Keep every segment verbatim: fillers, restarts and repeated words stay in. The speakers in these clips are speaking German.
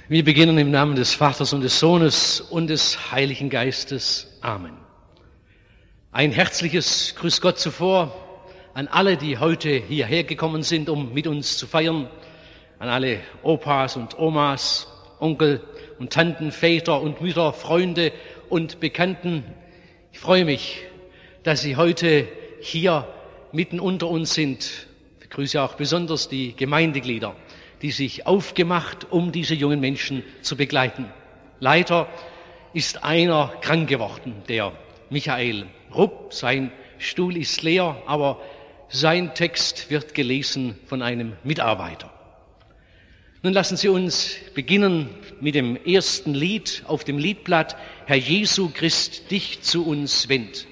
Wir beginnen im Namen des Vaters und des Sohnes und des Heiligen Geistes. Amen. Ein herzliches Grüß Gott zuvor an alle, die heute hierher gekommen sind, um mit uns zu feiern, an alle Opas und Omas, Onkel und Tanten, Väter und Mütter, Freunde und Bekannten. Ich freue mich, dass Sie heute hier mitten unter uns sind. Ich begrüße auch besonders die Gemeindeglieder, die sich aufgemacht, um diese jungen Menschen zu begleiten. Leider ist einer krank geworden, der Michael Rupp. Sein Stuhl ist leer, aber sein Text wird gelesen von einem Mitarbeiter. Nun lassen Sie uns beginnen mit dem ersten Lied auf dem Liedblatt Herr Jesu Christ, dich zu uns wend.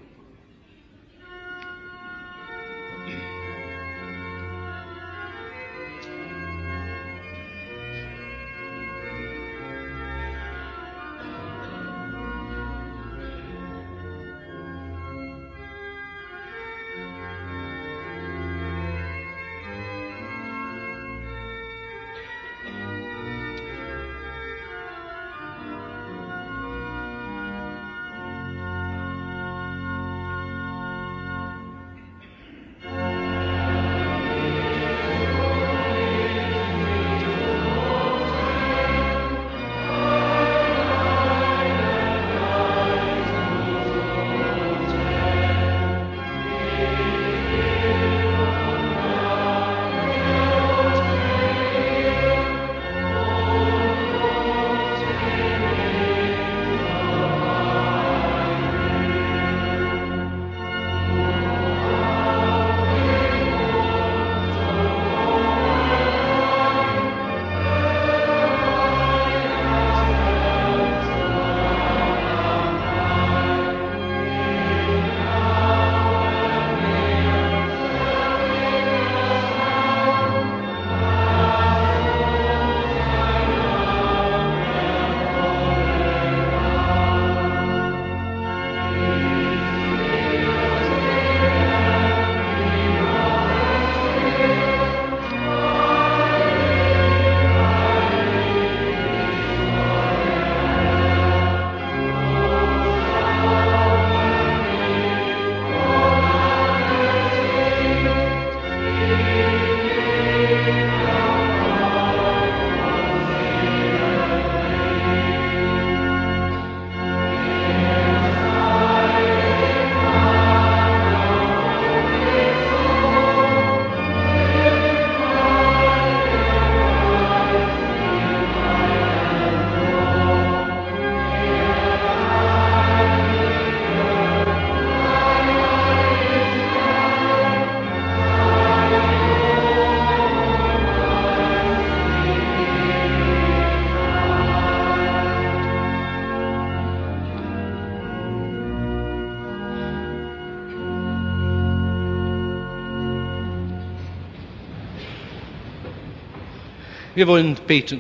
Wir wollen beten.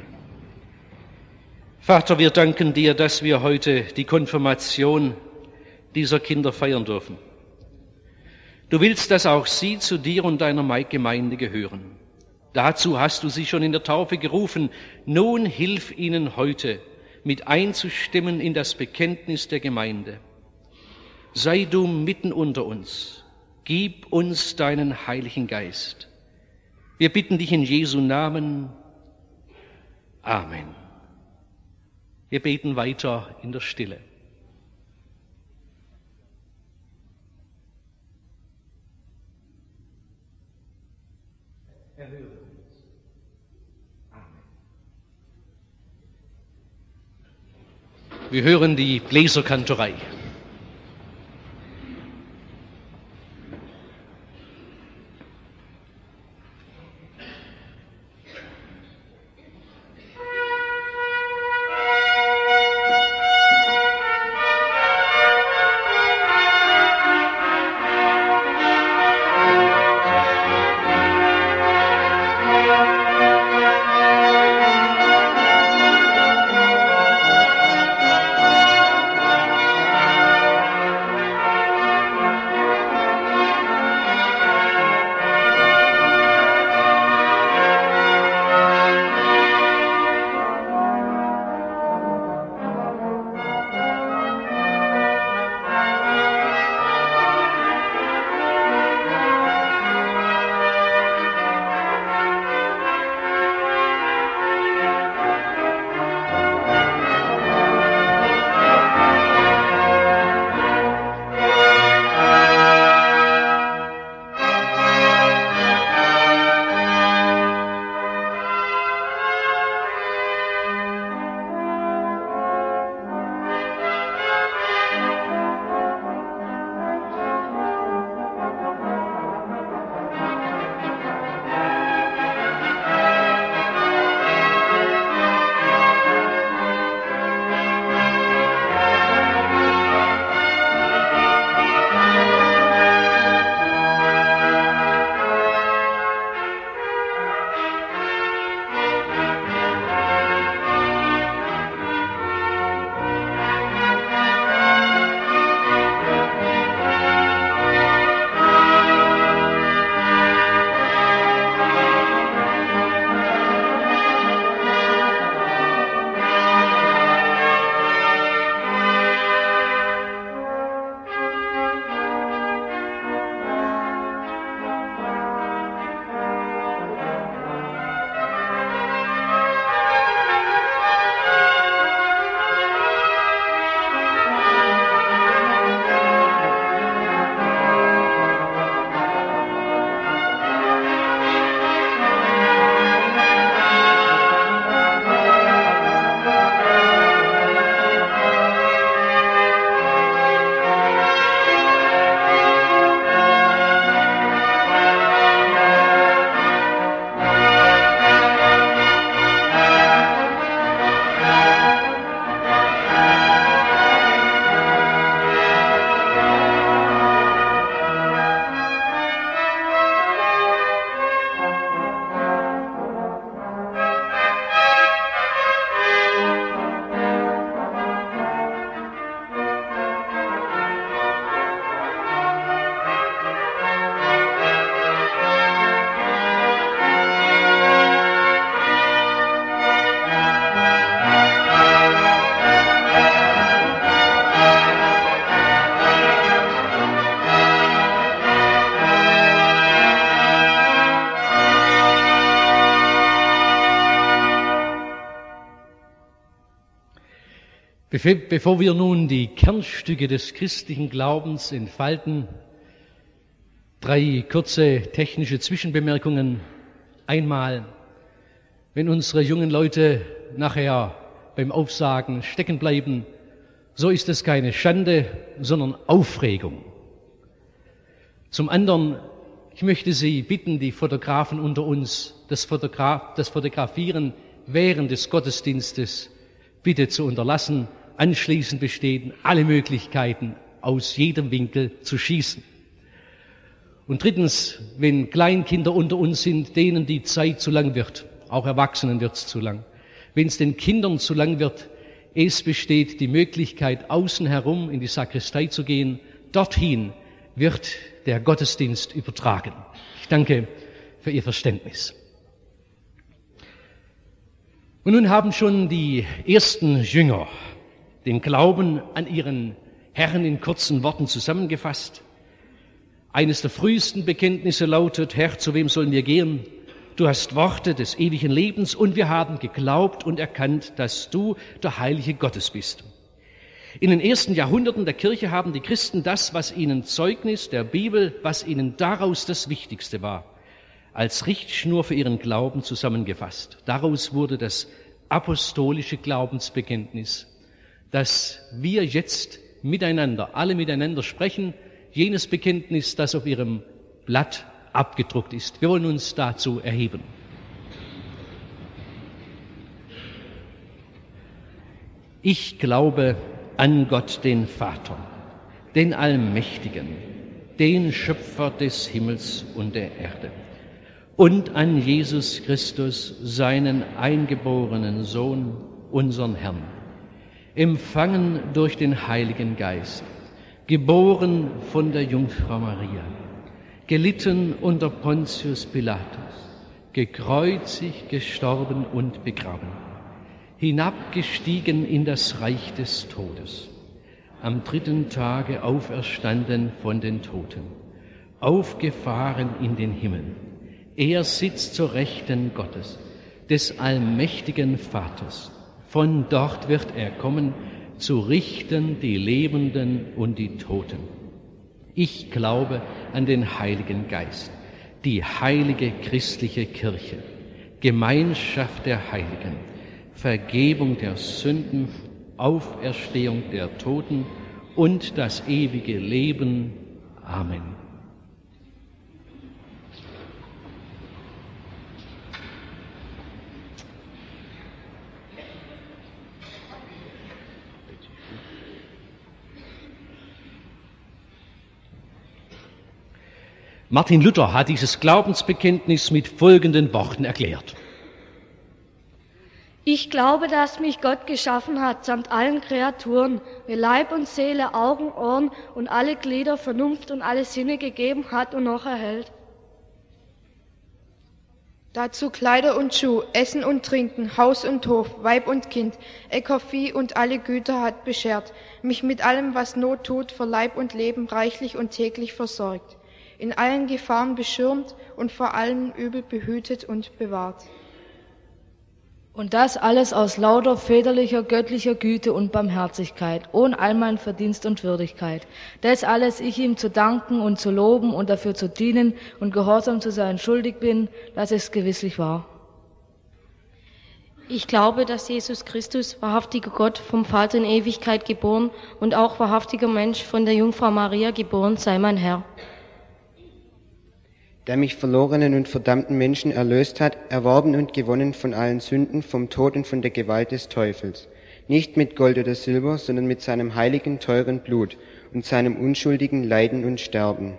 Vater, wir danken dir, dass wir heute die Konfirmation dieser Kinder feiern dürfen. Du willst, dass auch sie zu dir und deiner Gemeinde gehören. Dazu hast du sie schon in der Taufe gerufen. Nun hilf ihnen heute, mit einzustimmen in das Bekenntnis der Gemeinde. Sei du mitten unter uns. Gib uns deinen Heiligen Geist. Wir bitten dich in Jesu Namen. Amen. Wir beten weiter in der Stille. Erhöre uns. Amen. Wir hören die Bläserkantorei. Thank you. Bevor wir nun die Kernstücke des christlichen Glaubens entfalten, drei kurze technische Zwischenbemerkungen. Einmal, wenn unsere jungen Leute nachher beim Aufsagen stecken bleiben, so ist es keine Schande, sondern Aufregung. Zum anderen, ich möchte Sie bitten, die Fotografen unter uns, das, Fotograf, das Fotografieren während des Gottesdienstes bitte zu unterlassen. Anschließend bestehen alle Möglichkeiten, aus jedem Winkel zu schießen. Und drittens, wenn Kleinkinder unter uns sind, denen die Zeit zu lang wird, auch Erwachsenen wird es zu lang, wenn es den Kindern zu lang wird, es besteht die Möglichkeit, außen herum in die Sakristei zu gehen. Dorthin wird der Gottesdienst übertragen. Ich danke für Ihr Verständnis. Und nun haben schon die ersten Jünger den Glauben an ihren Herrn in kurzen Worten zusammengefasst. Eines der frühesten Bekenntnisse lautet: Herr, zu wem sollen wir gehen? Du hast Worte des ewigen Lebens, und wir haben geglaubt und erkannt, dass du der Heilige Gottes bist. In den ersten Jahrhunderten der Kirche haben die Christen das, was ihnen Zeugnis der Bibel, was ihnen daraus das Wichtigste war, als Richtschnur für ihren Glauben zusammengefasst. Daraus wurde das apostolische Glaubensbekenntnis, dass wir jetzt miteinander, alle miteinander sprechen, jenes Bekenntnis, das auf ihrem Blatt abgedruckt ist. Wir wollen uns dazu erheben. Ich glaube an Gott, den Vater, den Allmächtigen, den Schöpfer des Himmels und der Erde, und an Jesus Christus, seinen eingeborenen Sohn, unseren Herrn, empfangen durch den Heiligen Geist, geboren von der Jungfrau Maria, gelitten unter Pontius Pilatus, gekreuzigt, gestorben und begraben, hinabgestiegen in das Reich des Todes, am dritten Tage auferstanden von den Toten, aufgefahren in den Himmel. Er sitzt zur Rechten Gottes, des allmächtigen Vaters. Von dort wird er kommen, zu richten die Lebenden und die Toten. Ich glaube an den Heiligen Geist, die heilige christliche Kirche, Gemeinschaft der Heiligen, Vergebung der Sünden, Auferstehung der Toten und das ewige Leben. Amen. Martin Luther hat dieses Glaubensbekenntnis mit folgenden Worten erklärt. Ich glaube, dass mich Gott geschaffen hat, samt allen Kreaturen, mir Leib und Seele, Augen, Ohren und alle Glieder, Vernunft und alle Sinne gegeben hat und noch erhält. Dazu Kleider und Schuh, Essen und Trinken, Haus und Hof, Weib und Kind, Äcker, Vieh und alle Güter hat beschert, mich mit allem, was Not tut, für Leib und Leben reichlich und täglich versorgt, in allen Gefahren beschirmt und vor allem Übel behütet und bewahrt. Und das alles aus lauter väterlicher, göttlicher Güte und Barmherzigkeit, ohne all mein Verdienst und Würdigkeit. Das alles ich ihm zu danken und zu loben und dafür zu dienen und gehorsam zu sein schuldig bin, dass es gewisslich wahr. Ich glaube, dass Jesus Christus, wahrhaftiger Gott, vom Vater in Ewigkeit geboren und auch wahrhaftiger Mensch von der Jungfrau Maria geboren sei, mein Herr. Der mich verlorenen und verdammten Menschen erlöst hat, erworben und gewonnen von allen Sünden, vom Tod und von der Gewalt des Teufels. Nicht mit Gold oder Silber, sondern mit seinem heiligen, teuren Blut und seinem unschuldigen Leiden und Sterben.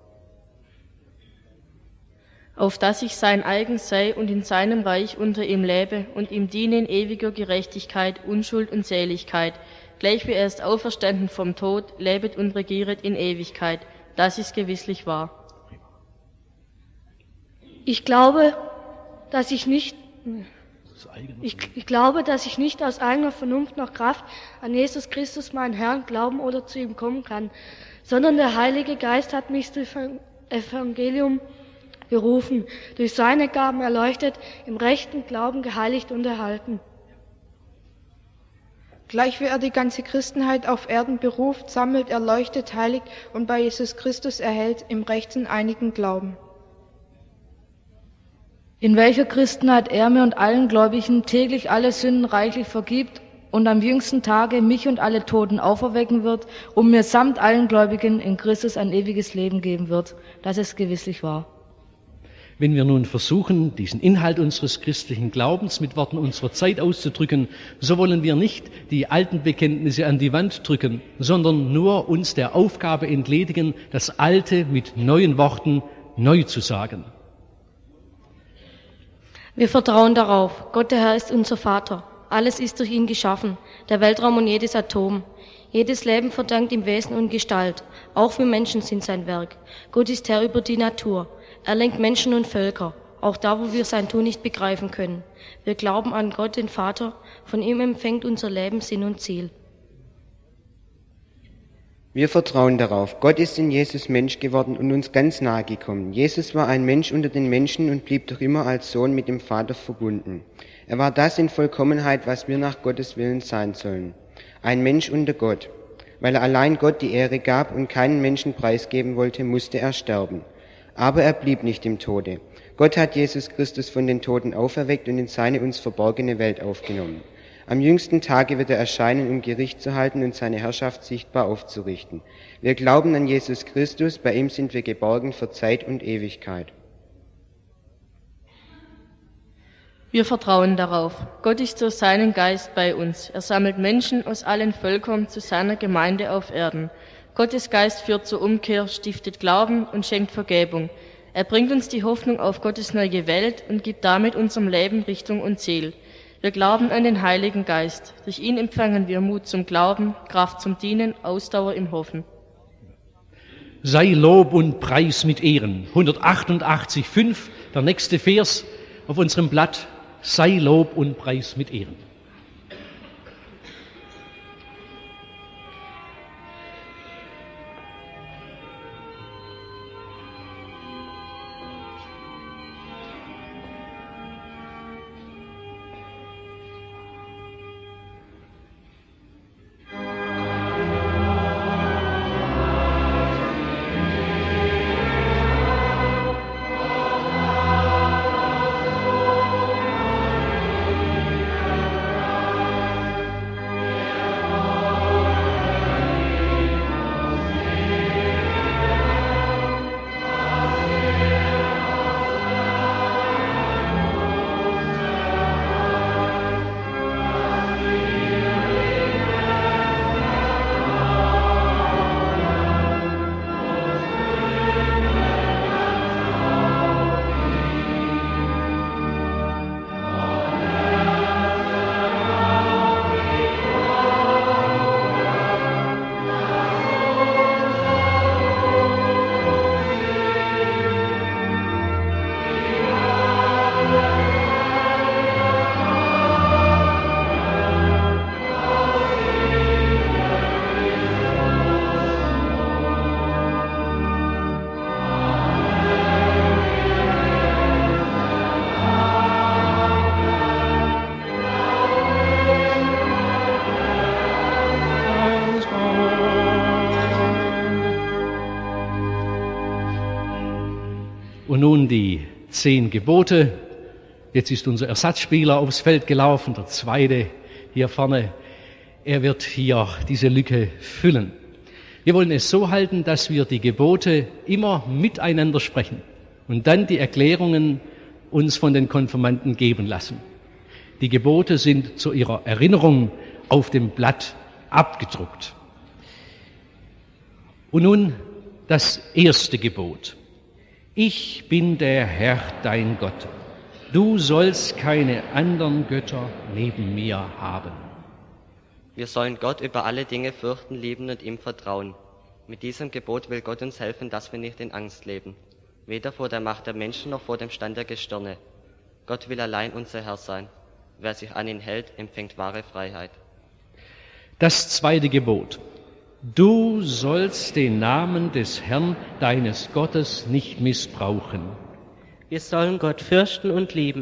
Auf dass ich sein eigen sei und in seinem Reich unter ihm lebe und ihm diene in ewiger Gerechtigkeit, Unschuld und Seligkeit, gleich wie er ist auferstanden vom Tod, lebet und regieret in Ewigkeit. Das ist gewisslich wahr. Ich glaube, dass ich nicht, ich, ich glaube, dass ich nicht aus eigener Vernunft noch Kraft an Jesus Christus, meinen Herrn, glauben oder zu ihm kommen kann, sondern der Heilige Geist hat mich zum Evangelium berufen, durch seine Gaben erleuchtet, im rechten Glauben geheiligt und erhalten. Gleich wie er die ganze Christenheit auf Erden beruft, sammelt, erleuchtet, heiligt und bei Jesus Christus erhält im rechten, einigen Glauben. In welcher Christenheit er mir und allen Gläubigen täglich alle Sünden reichlich vergibt und am jüngsten Tage mich und alle Toten auferwecken wird, um mir samt allen Gläubigen in Christus ein ewiges Leben geben wird, das ist gewisslich wahr. Wenn wir nun versuchen, diesen Inhalt unseres christlichen Glaubens mit Worten unserer Zeit auszudrücken, so wollen wir nicht die alten Bekenntnisse an die Wand drücken, sondern nur uns der Aufgabe entledigen, das Alte mit neuen Worten neu zu sagen. Wir vertrauen darauf, Gott der Herr ist unser Vater. Alles ist durch ihn geschaffen, der Weltraum und jedes Atom. Jedes Leben verdankt ihm Wesen und Gestalt. Auch wir Menschen sind sein Werk. Gott ist Herr über die Natur. Er lenkt Menschen und Völker, auch da, wo wir sein Tun nicht begreifen können. Wir glauben an Gott, den Vater. Von ihm empfängt unser Leben Sinn und Ziel. Wir vertrauen darauf. Gott ist in Jesus Mensch geworden und uns ganz nahe gekommen. Jesus war ein Mensch unter den Menschen und blieb doch immer als Sohn mit dem Vater verbunden. Er war das in Vollkommenheit, was wir nach Gottes Willen sein sollen. Ein Mensch unter Gott. Weil er allein Gott die Ehre gab und keinen Menschen preisgeben wollte, musste er sterben. Aber er blieb nicht im Tode. Gott hat Jesus Christus von den Toten auferweckt und in seine uns verborgene Welt aufgenommen. Am jüngsten Tage wird er erscheinen, um Gericht zu halten und seine Herrschaft sichtbar aufzurichten. Wir glauben an Jesus Christus, bei ihm sind wir geborgen für Zeit und Ewigkeit. Wir vertrauen darauf. Gott ist durch seinen Geist bei uns. Er sammelt Menschen aus allen Völkern zu seiner Gemeinde auf Erden. Gottes Geist führt zur Umkehr, stiftet Glauben und schenkt Vergebung. Er bringt uns die Hoffnung auf Gottes neue Welt und gibt damit unserem Leben Richtung und Ziel. Wir glauben an den Heiligen Geist. Durch ihn empfangen wir Mut zum Glauben, Kraft zum Dienen, Ausdauer im Hoffen. Sei Lob und Preis mit Ehren. hundertachtundachtzig, fünf, der nächste Vers auf unserem Blatt. Sei Lob und Preis mit Ehren. Und nun die zehn Gebote. Jetzt ist unser Ersatzspieler aufs Feld gelaufen, der zweite hier vorne. Er wird hier diese Lücke füllen. Wir wollen es so halten, dass wir die Gebote immer miteinander sprechen und dann die Erklärungen uns von den Konfirmanden geben lassen. Die Gebote sind zu ihrer Erinnerung auf dem Blatt abgedruckt. Und nun das erste Gebot. Ich bin der Herr, dein Gott. Du sollst keine anderen Götter neben mir haben. Wir sollen Gott über alle Dinge fürchten, lieben und ihm vertrauen. Mit diesem Gebot will Gott uns helfen, dass wir nicht in Angst leben. Weder vor der Macht der Menschen noch vor dem Stand der Gestirne. Gott will allein unser Herr sein. Wer sich an ihn hält, empfängt wahre Freiheit. Das zweite Gebot. Du sollst den Namen des Herrn, deines Gottes, nicht missbrauchen. Wir sollen Gott fürchten und lieben,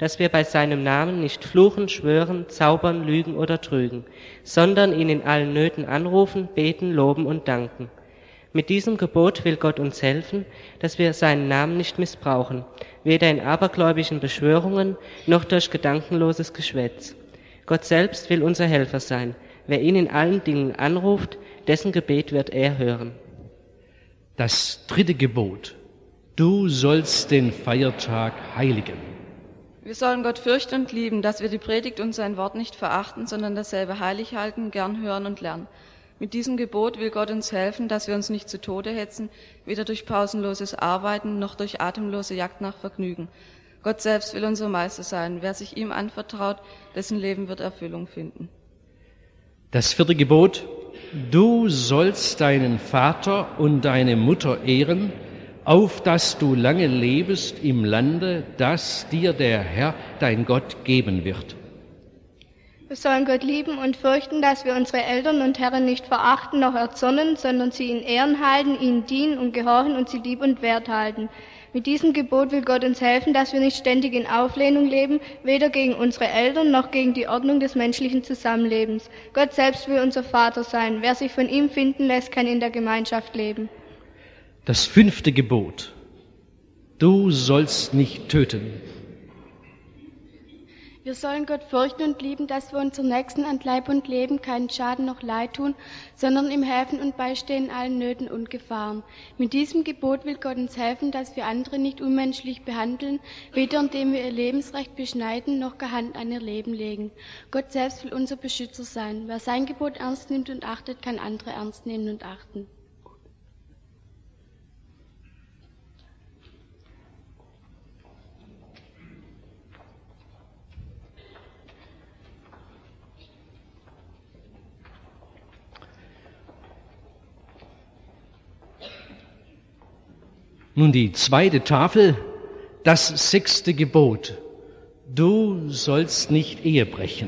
dass wir bei seinem Namen nicht fluchen, schwören, zaubern, lügen oder trügen, sondern ihn in allen Nöten anrufen, beten, loben und danken. Mit diesem Gebot will Gott uns helfen, dass wir seinen Namen nicht missbrauchen, weder in abergläubischen Beschwörungen noch durch gedankenloses Geschwätz. Gott selbst will unser Helfer sein. Wer ihn in allen Dingen anruft, dessen Gebet wird er hören. Das dritte Gebot. Du sollst den Feiertag heiligen. Wir sollen Gott fürchten und lieben, dass wir die Predigt und sein Wort nicht verachten, sondern dasselbe heilig halten, gern hören und lernen. Mit diesem Gebot will Gott uns helfen, dass wir uns nicht zu Tode hetzen, weder durch pausenloses Arbeiten noch durch atemlose Jagd nach Vergnügen. Gott selbst will unser Meister sein. Wer sich ihm anvertraut, dessen Leben wird Erfüllung finden. Das vierte Gebot. Du sollst deinen Vater und deine Mutter ehren, auf dass du lange lebest im Lande, das dir der Herr, dein Gott, geben wird. Wir sollen Gott lieben und fürchten, dass wir unsere Eltern und Herren nicht verachten noch erzürnen, sondern sie in Ehren halten, ihnen dienen und gehorchen und sie lieb und wert halten. Mit diesem Gebot will Gott uns helfen, dass wir nicht ständig in Auflehnung leben, weder gegen unsere Eltern noch gegen die Ordnung des menschlichen Zusammenlebens. Gott selbst will unser Vater sein. Wer sich von ihm finden lässt, kann in der Gemeinschaft leben. Das fünfte Gebot. Du sollst nicht töten. Wir sollen Gott fürchten und lieben, dass wir unseren Nächsten an Leib und Leben keinen Schaden noch Leid tun, sondern ihm helfen und beistehen in allen Nöten und Gefahren. Mit diesem Gebot will Gott uns helfen, dass wir andere nicht unmenschlich behandeln, weder indem wir ihr Lebensrecht beschneiden, noch gar Hand an ihr Leben legen. Gott selbst will unser Beschützer sein. Wer sein Gebot ernst nimmt und achtet, kann andere ernst nehmen und achten. Nun die zweite Tafel, das sechste Gebot. Du sollst nicht Ehe brechen.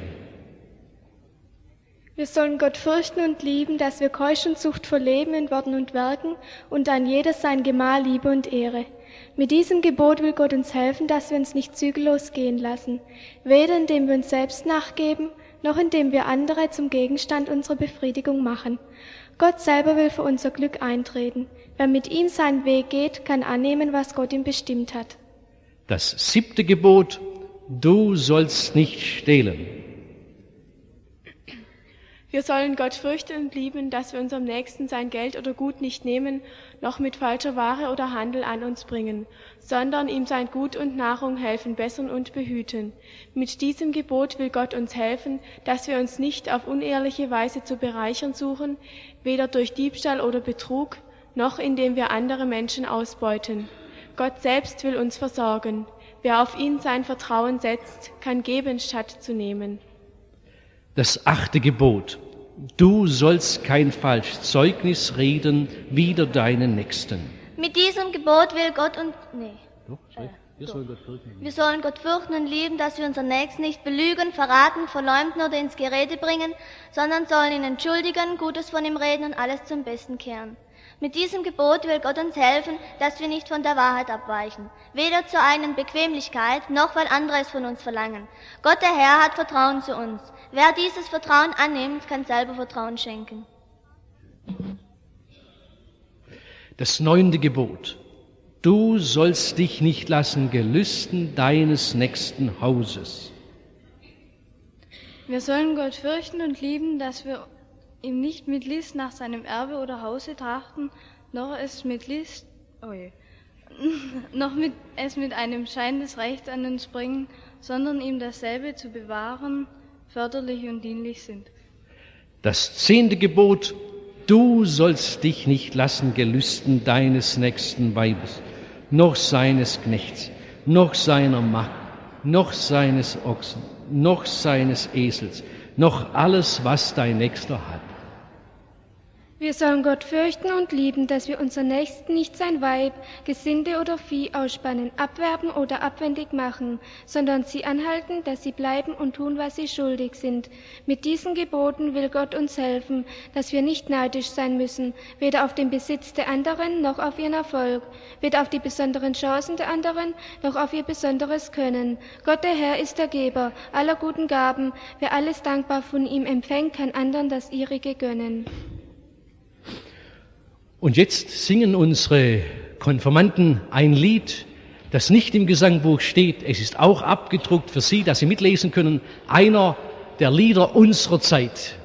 Wir sollen Gott fürchten und lieben, dass wir Keuschenzucht verleben in Worten und Werken und an jedes sein Gemahl Liebe und Ehre. Mit diesem Gebot will Gott uns helfen, dass wir uns nicht zügellos gehen lassen, weder indem wir uns selbst nachgeben, noch indem wir andere zum Gegenstand unserer Befriedigung machen. Gott selber will für unser Glück eintreten. Wer mit ihm seinen Weg geht, kann annehmen, was Gott ihm bestimmt hat. Das siebte Gebot, du sollst nicht stehlen. Wir sollen Gott fürchten und lieben, dass wir unserem Nächsten sein Geld oder Gut nicht nehmen, noch mit falscher Ware oder Handel an uns bringen, sondern ihm sein Gut und Nahrung helfen, bessern und behüten. Mit diesem Gebot will Gott uns helfen, dass wir uns nicht auf unehrliche Weise zu bereichern suchen, weder durch Diebstahl oder Betrug, noch indem wir andere Menschen ausbeuten. Gott selbst will uns versorgen. Wer auf ihn sein Vertrauen setzt, kann geben, statt zu nehmen. Das achte Gebot. Du sollst kein falsches Zeugnis reden wider deinen Nächsten. Mit diesem Gebot will Gott uns... Nee. Doch, äh, wir, sollen Gott fürchten. wir sollen Gott fürchten und lieben, dass wir unseren Nächsten nicht belügen, verraten, verleumden oder ins Gerede bringen, sondern sollen ihn entschuldigen, Gutes von ihm reden und alles zum Besten kehren. Mit diesem Gebot will Gott uns helfen, dass wir nicht von der Wahrheit abweichen, weder zur eigenen Bequemlichkeit, noch weil andere es von uns verlangen. Gott der Herr hat Vertrauen zu uns. Wer dieses Vertrauen annimmt, kann selber Vertrauen schenken. Das neunte Gebot. Du sollst dich nicht lassen gelüsten deines nächsten Hauses. Wir sollen Gott fürchten und lieben, dass wir ihm nicht mit List nach seinem Erbe oder Hause trachten, noch es mit List, oh je, noch mit, es mit einem Schein des Rechts an uns bringen, sondern ihm dasselbe zu bewahren, förderlich und dienlich sind. Das zehnte Gebot, du sollst dich nicht lassen gelüsten deines nächsten Weibes, noch seines Knechts, noch seiner Magd, noch seines Ochsen, noch seines Esels, noch alles, was dein Nächster hat. Wir sollen Gott fürchten und lieben, dass wir unseren Nächsten nicht sein Weib, Gesinde oder Vieh ausspannen, abwerben oder abwendig machen, sondern sie anhalten, dass sie bleiben und tun, was sie schuldig sind. Mit diesen Geboten will Gott uns helfen, dass wir nicht neidisch sein müssen, weder auf den Besitz der anderen noch auf ihren Erfolg, weder auf die besonderen Chancen der anderen noch auf ihr besonderes Können. Gott der Herr ist der Geber aller guten Gaben. Wer alles dankbar von ihm empfängt, kann anderen das ihrige gönnen. Und jetzt singen unsere Konfirmanden ein Lied, das nicht im Gesangbuch steht. Es ist auch abgedruckt für Sie, dass Sie mitlesen können. Einer der Lieder unserer Zeit.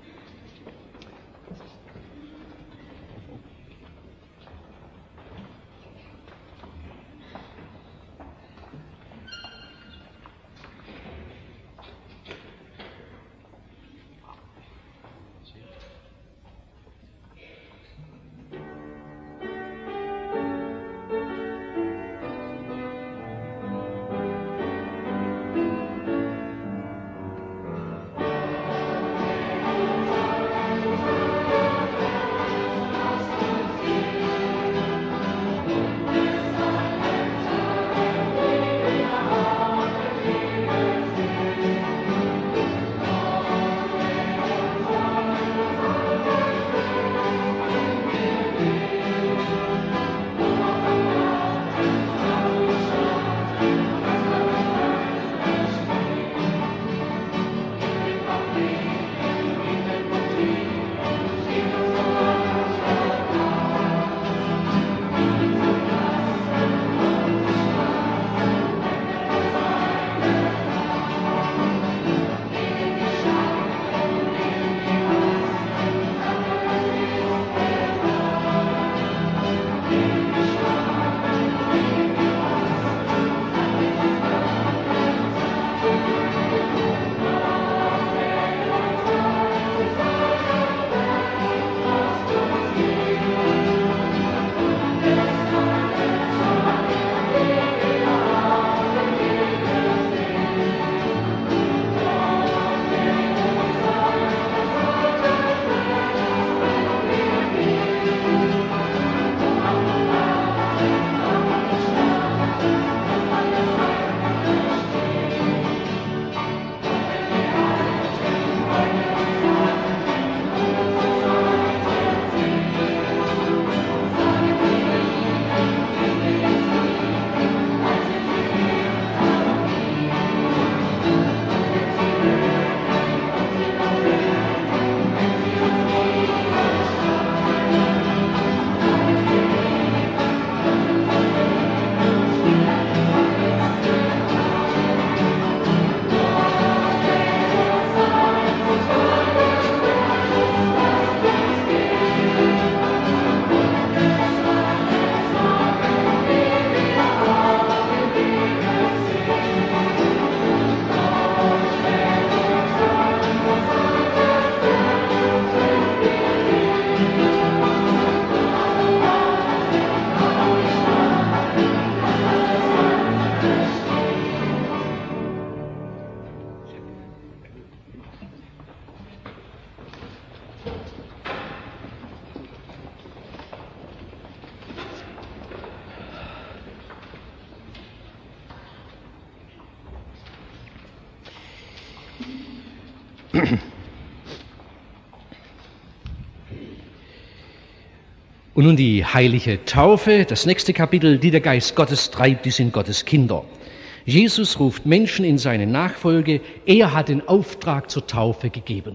Und nun die heilige Taufe, das nächste Kapitel, die der Geist Gottes treibt, die sind Gottes Kinder. Jesus ruft Menschen in seine Nachfolge, er hat den Auftrag zur Taufe gegeben.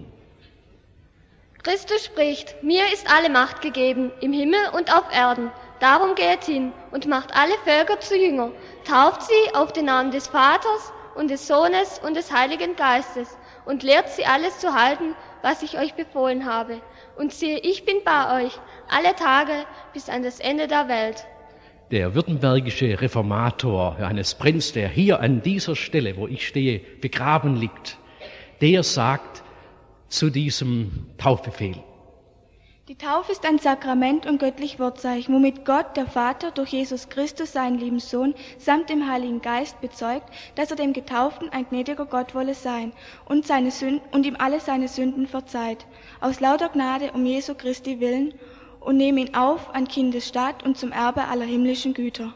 Christus spricht, mir ist alle Macht gegeben, im Himmel und auf Erden. Darum geht hin und macht alle Völker zu Jünger, tauft sie auf den Namen des Vaters und des Sohnes und des Heiligen Geistes und lehrt sie alles zu halten, was ich euch befohlen habe. Und siehe, ich bin bei euch alle Tage bis an das Ende der Welt. Der württembergische Reformator Johannes Prenz, der hier an dieser Stelle, wo ich stehe, begraben liegt, der sagt zu diesem Taufbefehl: Die Taufe ist ein Sakrament und göttlich Wortzeichen, womit Gott, der Vater, durch Jesus Christus, seinen lieben Sohn, samt dem Heiligen Geist bezeugt, dass er dem Getauften ein gnädiger Gott wolle sein und, seine Sünden, und ihm alle seine Sünden verzeiht. Aus lauter Gnade um Jesu Christi willen und nehme ihn auf an Kindesstaat und zum Erbe aller himmlischen Güter.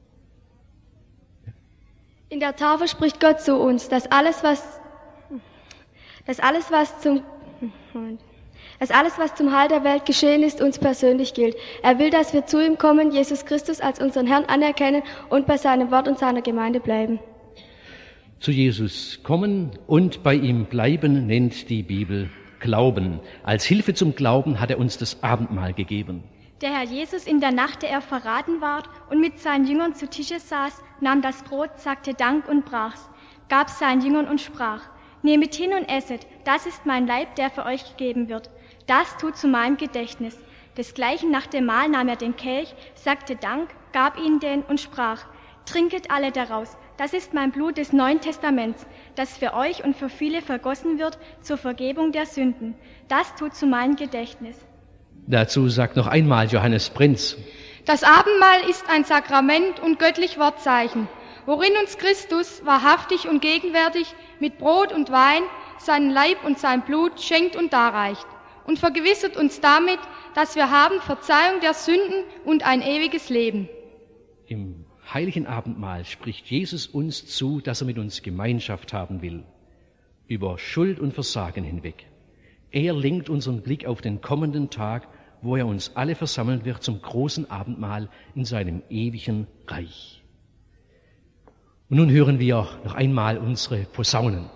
In der Taufe spricht Gott zu uns, dass alles, was, dass alles, was zum, dass alles, was zum Heil der Welt geschehen ist, uns persönlich gilt. Er will, dass wir zu ihm kommen, Jesus Christus als unseren Herrn anerkennen und bei seinem Wort und seiner Gemeinde bleiben. Zu Jesus kommen und bei ihm bleiben nennt die Bibel Glauben. Als Hilfe zum Glauben hat er uns das Abendmahl gegeben. Der Herr Jesus in der Nacht, der er verraten ward und mit seinen Jüngern zu Tische saß, nahm das Brot, sagte Dank und brach's, gab's seinen Jüngern und sprach: Nehmet hin und esset, das ist mein Leib, der für euch gegeben wird. Das tut zu meinem Gedächtnis. Desgleichen nach dem Mahl nahm er den Kelch, sagte Dank, gab ihnen den und sprach: Trinket alle daraus, das ist mein Blut des Neuen Testaments, das für euch und für viele vergossen wird zur Vergebung der Sünden. Das tut zu meinem Gedächtnis. Dazu sagt noch einmal Johannes Prinz: Das Abendmahl ist ein Sakrament und göttlich Wortzeichen, worin uns Christus wahrhaftig und gegenwärtig mit Brot und Wein seinen Leib und sein Blut schenkt und darreicht und vergewissert uns damit, dass wir haben Verzeihung der Sünden und ein ewiges Leben. Im heiligen Abendmahl spricht Jesus uns zu, dass er mit uns Gemeinschaft haben will, über Schuld und Versagen hinweg. Er lenkt unseren Blick auf den kommenden Tag, wo er uns alle versammeln wird zum großen Abendmahl in seinem ewigen Reich. Und nun hören wir noch einmal unsere Posaunen.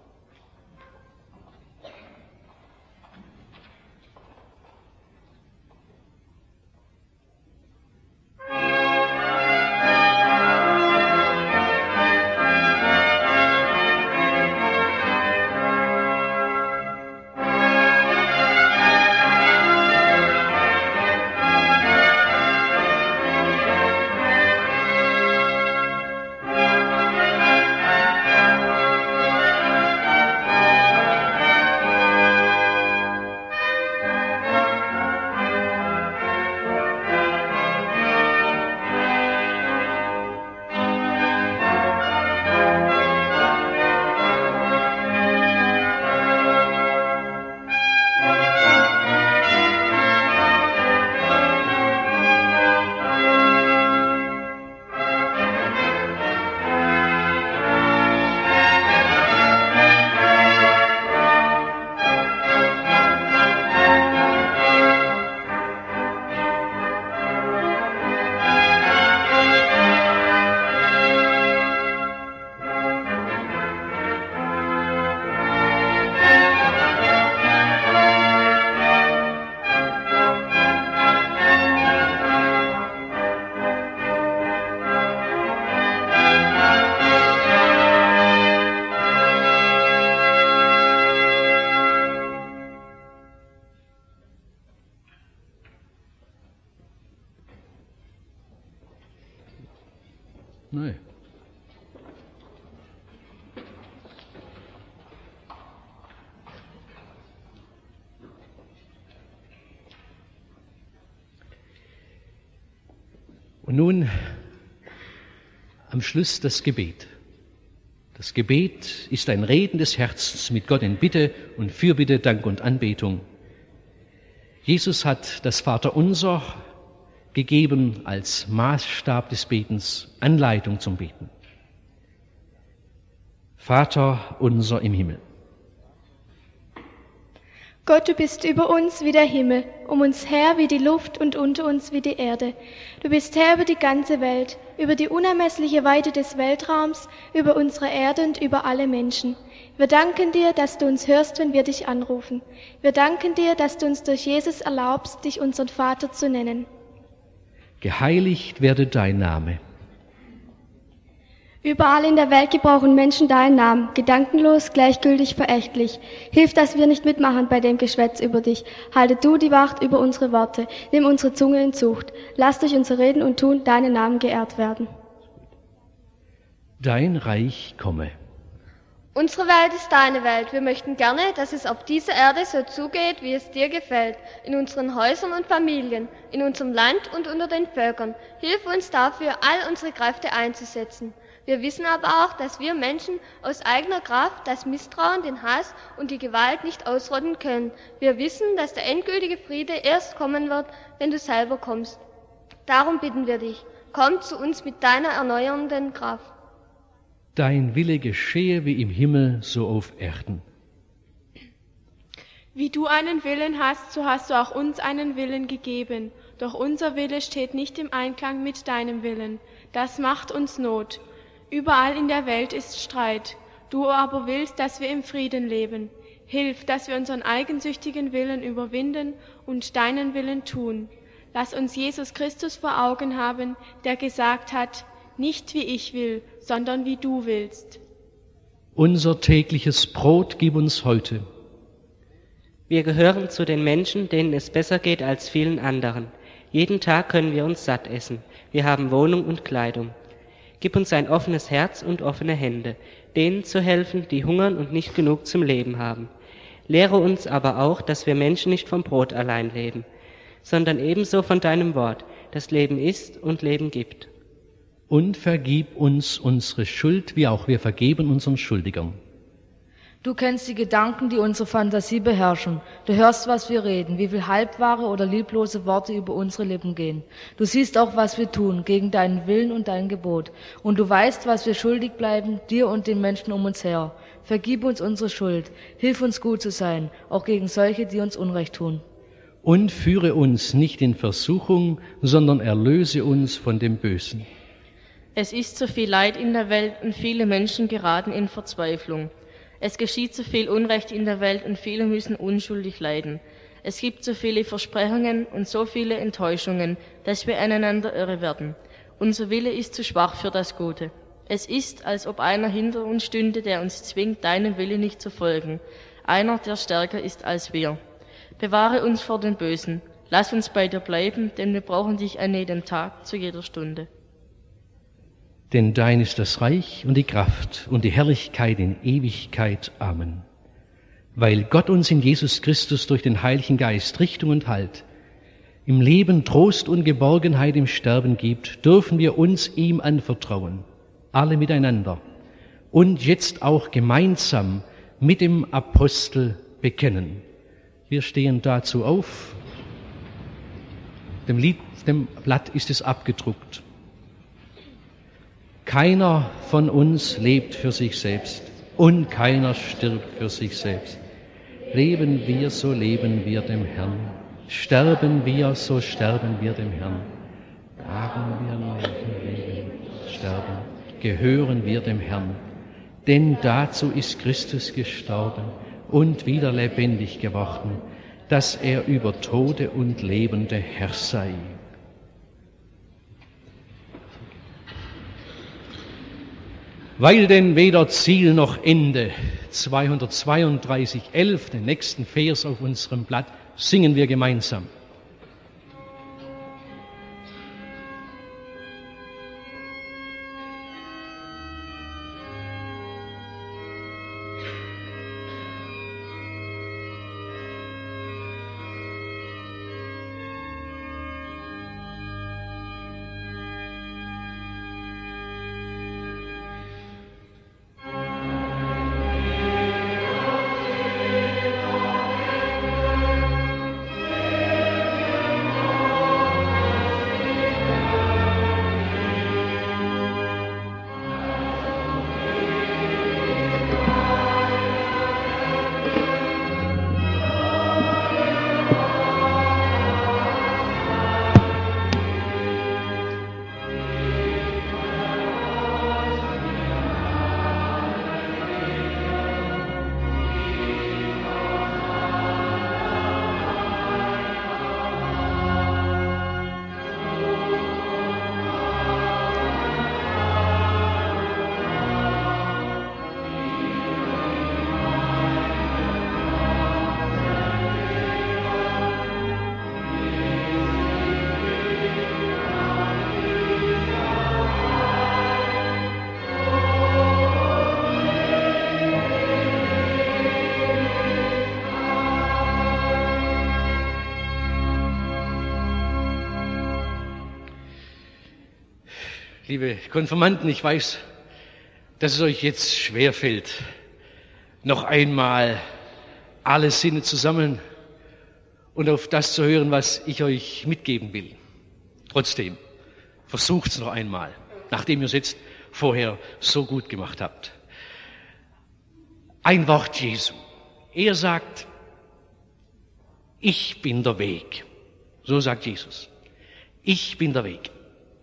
Nein. Und nun am Schluss das Gebet. Das Gebet ist ein Reden des Herzens mit Gott in Bitte und Fürbitte, Dank und Anbetung. Jesus hat das Vaterunser gegeben als Maßstab des Betens, Anleitung zum Beten. Vater unser im Himmel. Gott, du bist über uns wie der Himmel, um uns her wie die Luft und unter uns wie die Erde. Du bist Herr über die ganze Welt, über die unermessliche Weite des Weltraums, über unsere Erde und über alle Menschen. Wir danken dir, dass du uns hörst, wenn wir dich anrufen. Wir danken dir, dass du uns durch Jesus erlaubst, dich unseren Vater zu nennen. Geheiligt werde dein Name. Überall in der Welt gebrauchen Menschen deinen Namen, gedankenlos, gleichgültig, verächtlich. Hilf, dass wir nicht mitmachen bei dem Geschwätz über dich. Halte du die Wacht über unsere Worte. Nimm unsere Zunge in Zucht. Lass durch unser Reden und Tun deinen Namen geehrt werden. Dein Reich komme. Unsere Welt ist deine Welt. Wir möchten gerne, dass es auf dieser Erde so zugeht, wie es dir gefällt. In unseren Häusern und Familien, in unserem Land und unter den Völkern. Hilf uns dafür, all unsere Kräfte einzusetzen. Wir wissen aber auch, dass wir Menschen aus eigener Kraft das Misstrauen, den Hass und die Gewalt nicht ausrotten können. Wir wissen, dass der endgültige Friede erst kommen wird, wenn du selber kommst. Darum bitten wir dich, komm zu uns mit deiner erneuernden Kraft. Dein Wille geschehe wie im Himmel, so auf Erden. Wie du einen Willen hast, so hast du auch uns einen Willen gegeben. Doch unser Wille steht nicht im Einklang mit deinem Willen. Das macht uns Not. Überall in der Welt ist Streit. Du aber willst, dass wir im Frieden leben. Hilf, dass wir unseren eigensüchtigen Willen überwinden und deinen Willen tun. Lass uns Jesus Christus vor Augen haben, der gesagt hat, nicht wie ich will, sondern wie du willst. Unser tägliches Brot gib uns heute. Wir gehören zu den Menschen, denen es besser geht als vielen anderen. Jeden Tag können wir uns satt essen. Wir haben Wohnung und Kleidung. Gib uns ein offenes Herz und offene Hände, denen zu helfen, die hungern und nicht genug zum Leben haben. Lehre uns aber auch, dass wir Menschen nicht vom Brot allein leben, sondern ebenso von deinem Wort, das Leben ist und Leben gibt. Und vergib uns unsere Schuld, wie auch wir vergeben unseren Schuldigern. Du kennst die Gedanken, die unsere Fantasie beherrschen. Du hörst, was wir reden, wie viel halbwahre oder lieblose Worte über unsere Lippen gehen. Du siehst auch, was wir tun, gegen deinen Willen und dein Gebot. Und du weißt, was wir schuldig bleiben, dir und den Menschen um uns her. Vergib uns unsere Schuld. Hilf uns gut zu sein, auch gegen solche, die uns Unrecht tun. Und führe uns nicht in Versuchung, sondern erlöse uns von dem Bösen. Es ist so viel Leid in der Welt und viele Menschen geraten in Verzweiflung. Es geschieht so viel Unrecht in der Welt und viele müssen unschuldig leiden. Es gibt so viele Versprechungen und so viele Enttäuschungen, dass wir aneinander irre werden. Unser Wille ist zu schwach für das Gute. Es ist, als ob einer hinter uns stünde, der uns zwingt, deinem Wille nicht zu folgen. Einer, der stärker ist als wir. Bewahre uns vor den Bösen. Lass uns bei dir bleiben, denn wir brauchen dich an jedem Tag, zu jeder Stunde. Denn dein ist das Reich und die Kraft und die Herrlichkeit in Ewigkeit. Amen. Weil Gott uns in Jesus Christus durch den Heiligen Geist Richtung und Halt, im Leben Trost und Geborgenheit im Sterben gibt, dürfen wir uns ihm anvertrauen, alle miteinander und jetzt auch gemeinsam mit dem Apostel bekennen. Wir stehen dazu auf. Dem, Lied, dem Blatt ist es abgedruckt. Keiner von uns lebt für sich selbst und keiner stirbt für sich selbst. Leben wir, so leben wir dem Herrn. Sterben wir, so sterben wir dem Herrn. Tragen wir Leben, sterben, gehören wir dem Herrn. Denn dazu ist Christus gestorben und wieder lebendig geworden, dass er über Tode und Lebende Herr sei. Weil denn weder Ziel noch Ende, zweihundertzweiunddreißig elf, den nächsten Vers auf unserem Blatt, singen wir gemeinsam. Liebe Konfirmanden, ich weiß, dass es euch jetzt schwerfällt, noch einmal alle Sinne zu sammeln und auf das zu hören, was ich euch mitgeben will. Trotzdem, versucht's noch einmal, nachdem ihr es jetzt vorher so gut gemacht habt. Ein Wort Jesu. Er sagt, ich bin der Weg. So sagt Jesus. Ich bin der Weg.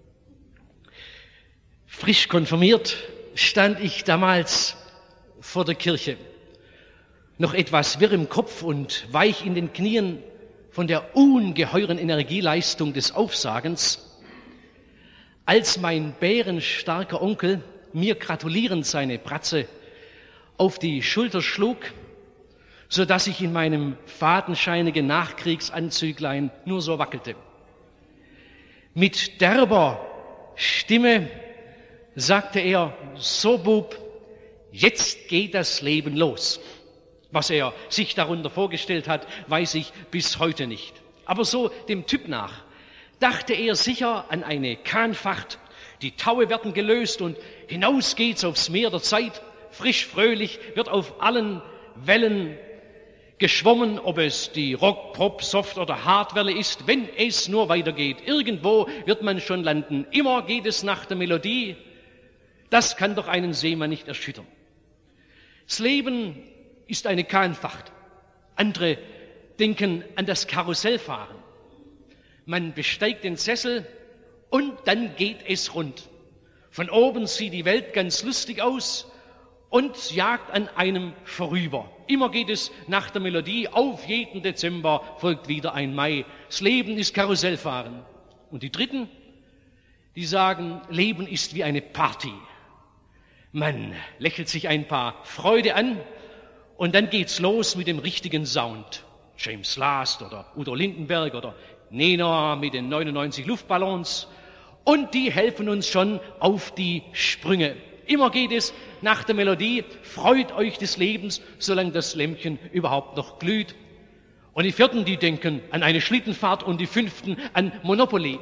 Frisch konfirmiert stand ich damals vor der Kirche, noch etwas wirr im Kopf und weich in den Knien von der ungeheuren Energieleistung des Aufsagens, als mein bärenstarker Onkel mir gratulierend seine Bratze auf die Schulter schlug, so dass ich in meinem fadenscheinigen Nachkriegsanzüglein nur so wackelte. Mit derber Stimme sagte er, so Bub, jetzt geht das Leben los. Was er sich darunter vorgestellt hat, weiß ich bis heute nicht. Aber so dem Typ nach dachte er sicher an eine Kahnfahrt, die Taue werden gelöst und hinaus geht's aufs Meer der Zeit, frisch fröhlich wird auf allen Wellen geschwommen, ob es die Rock, Pop, Soft oder Hardwelle ist, wenn es nur weitergeht. Irgendwo wird man schon landen. Immer geht es nach der Melodie. Das kann doch einen Seemann nicht erschüttern. Das Leben ist eine Kahnfahrt. Andere denken an das Karussellfahren. Man besteigt den Sessel und dann geht es rund. Von oben sieht die Welt ganz lustig aus und jagt an einem vorüber. Immer geht es nach der Melodie, auf jeden Dezember folgt wieder ein Mai. Das Leben ist Karussellfahren. Und die Dritten, die sagen, Leben ist wie eine Party. Man lächelt sich ein paar Freude an und dann geht's los mit dem richtigen Sound. James Last oder Udo Lindenberg oder Nena mit den neunundneunzig Luftballons. Und die helfen uns schon auf die Sprünge. Immer geht es nach der Melodie, freut euch des Lebens, solange das Lämpchen überhaupt noch glüht. Und die Vierten, die denken an eine Schlittenfahrt und die Fünften an Monopoly.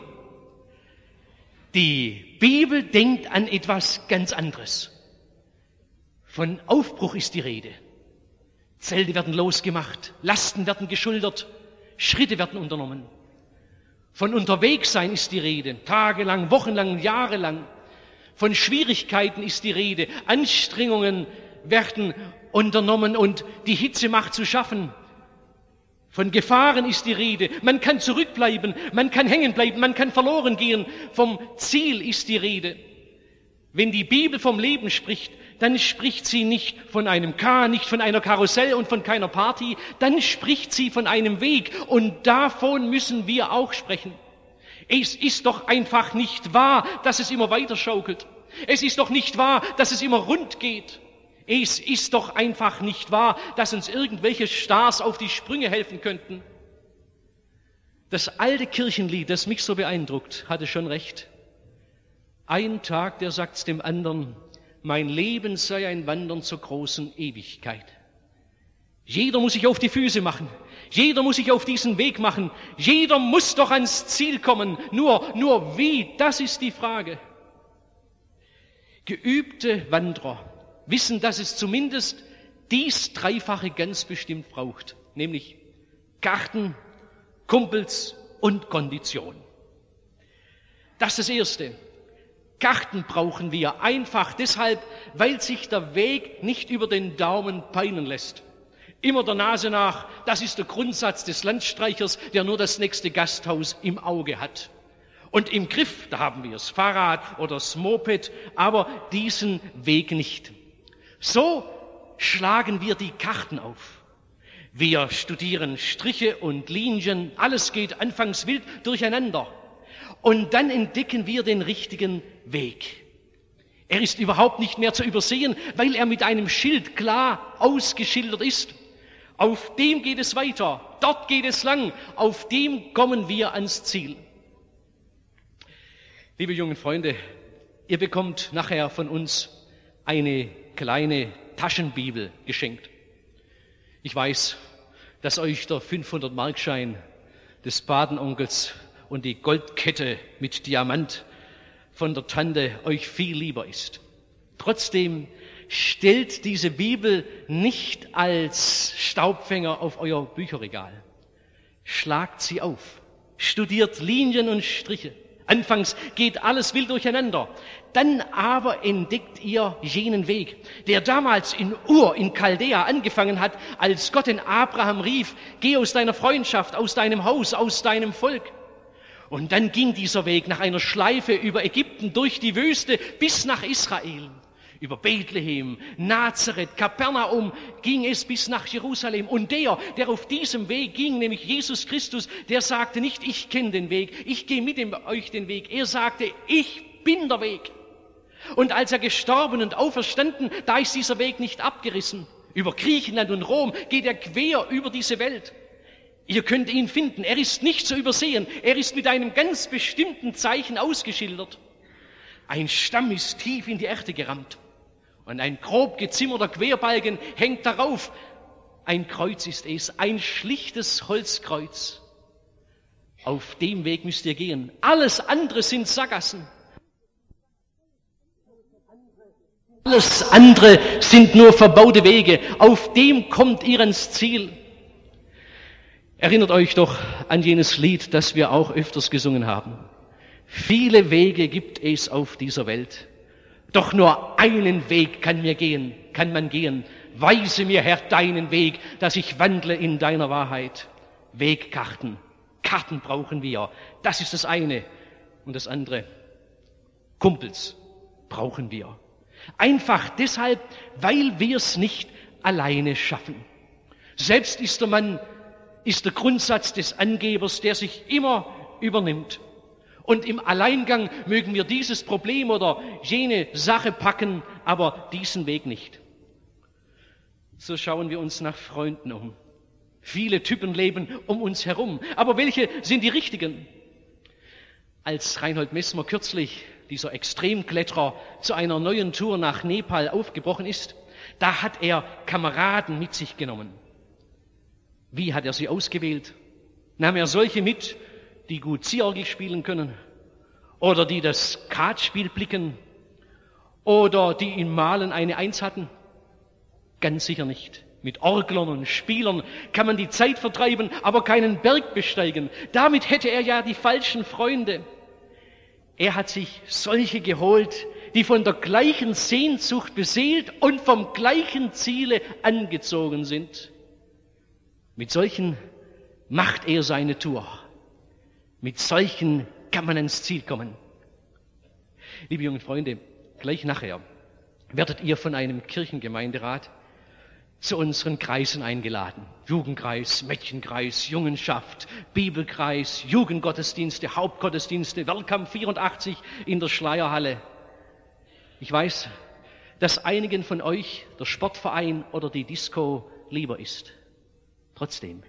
Die Bibel denkt an etwas ganz anderes. Von Aufbruch ist die Rede. Zelte werden losgemacht, Lasten werden geschultert, Schritte werden unternommen. Von Unterwegssein ist die Rede, tagelang, wochenlang, jahrelang. Von Schwierigkeiten ist die Rede, Anstrengungen werden unternommen und die Hitze macht zu schaffen. Von Gefahren ist die Rede, man kann zurückbleiben, man kann hängen bleiben, man kann verloren gehen. Vom Ziel ist die Rede. Wenn die Bibel vom Leben spricht, dann spricht sie nicht von einem Kahn, nicht von einer Karussell und von keiner Party, dann spricht sie von einem Weg und davon müssen wir auch sprechen. Es ist doch einfach nicht wahr, dass es immer weiter schaukelt. Es ist doch nicht wahr, dass es immer rund geht. Es ist doch einfach nicht wahr, dass uns irgendwelche Stars auf die Sprünge helfen könnten. Das alte Kirchenlied, das mich so beeindruckt, hatte schon recht. Ein Tag, der sagt's dem anderen, mein Leben sei ein Wandern zur großen Ewigkeit. Jeder muss sich auf die Füße machen. Jeder muss sich auf diesen Weg machen. Jeder muss doch ans Ziel kommen. Nur, nur wie, das ist die Frage. Geübte Wanderer wissen, dass es zumindest dies Dreifache ganz bestimmt braucht, nämlich Karten, Kumpels und Kondition. Das ist das Erste. Karten brauchen wir einfach deshalb, weil sich der Weg nicht über den Daumen peinen lässt. Immer der Nase nach, das ist der Grundsatz des Landstreichers, der nur das nächste Gasthaus im Auge hat. Und im Griff, da haben wir das Fahrrad oder das Moped, aber diesen Weg nicht. So schlagen wir die Karten auf. Wir studieren Striche und Linien, alles geht anfangs wild durcheinander. Und dann entdecken wir den richtigen Weg. Er ist überhaupt nicht mehr zu übersehen, weil er mit einem Schild klar ausgeschildert ist. Auf dem geht es weiter, dort geht es lang, auf dem kommen wir ans Ziel. Liebe jungen Freunde, ihr bekommt nachher von uns eine kleine Taschenbibel geschenkt. Ich weiß, dass euch der fünfhundert-Markschein des Badenonkels und die Goldkette mit Diamant von der Tante euch viel lieber ist. Trotzdem stellt diese Bibel nicht als Staubfänger auf euer Bücherregal. Schlagt sie auf, studiert Linien und Striche. Anfangs geht alles wild durcheinander. Dann aber entdeckt ihr jenen Weg, der damals in Ur, in Chaldea angefangen hat, als Gott in Abraham rief, geh aus deiner Freundschaft, aus deinem Haus, aus deinem Volk. Und dann ging dieser Weg nach einer Schleife über Ägypten, durch die Wüste bis nach Israel. Über Bethlehem, Nazareth, Kapernaum ging es bis nach Jerusalem. Und der, der auf diesem Weg ging, nämlich Jesus Christus, der sagte nicht, ich kenne den Weg, ich gehe mit euch den Weg. Er sagte, ich bin der Weg. Und als er gestorben und auferstanden, da ist dieser Weg nicht abgerissen. Über Griechenland und Rom geht er quer über diese Welt. Ihr könnt ihn finden, er ist nicht zu übersehen, er ist mit einem ganz bestimmten Zeichen ausgeschildert. Ein Stamm ist tief in die Erde gerammt. Und ein grob gezimmerter Querbalken hängt darauf. Ein Kreuz ist es, ein schlichtes Holzkreuz. Auf dem Weg müsst ihr gehen. Alles andere sind Sackgassen. Alles andere sind nur verbaute Wege. Auf dem kommt ihr ans Ziel. Erinnert euch doch an jenes Lied, das wir auch öfters gesungen haben. Viele Wege gibt es auf dieser Welt. Doch nur einen Weg kann mir gehen, kann man gehen. Weise mir, Herr, deinen Weg, dass ich wandle in deiner Wahrheit. Wegkarten, Karten brauchen wir. Das ist das eine. Und das andere, Kumpels brauchen wir. Einfach deshalb, weil wir es nicht alleine schaffen. Selbst ist der Mann, ist der Grundsatz des Angebers, der sich immer übernimmt. Und im Alleingang mögen wir dieses Problem oder jene Sache packen, aber diesen Weg nicht. So schauen wir uns nach Freunden um. Viele Typen leben um uns herum. Aber welche sind die richtigen? Als Reinhold Messmer kürzlich, dieser Extremkletterer, zu einer neuen Tour nach Nepal aufgebrochen ist, da hat er Kameraden mit sich genommen. Wie hat er sie ausgewählt? Nahm er solche mit, die gut Ziorgel spielen können, oder die das Skatspiel blicken, oder die in Malen eine Eins hatten? Ganz sicher nicht. Mit Orglern und Spielern kann man die Zeit vertreiben, aber keinen Berg besteigen. Damit hätte er ja die falschen Freunde. Er hat sich solche geholt, die von der gleichen Sehnsucht beseelt und vom gleichen Ziele angezogen sind. Mit solchen macht er seine Tour. Mit solchen kann man ans Ziel kommen. Liebe jungen Freunde, gleich nachher werdet ihr von einem Kirchengemeinderat zu unseren Kreisen eingeladen. Jugendkreis, Mädchenkreis, Jungenschaft, Bibelkreis, Jugendgottesdienste, Hauptgottesdienste, Welcome vierundachtzig in der Schleierhalle. Ich weiß, dass einigen von euch der Sportverein oder die Disco lieber ist. Trotzdem,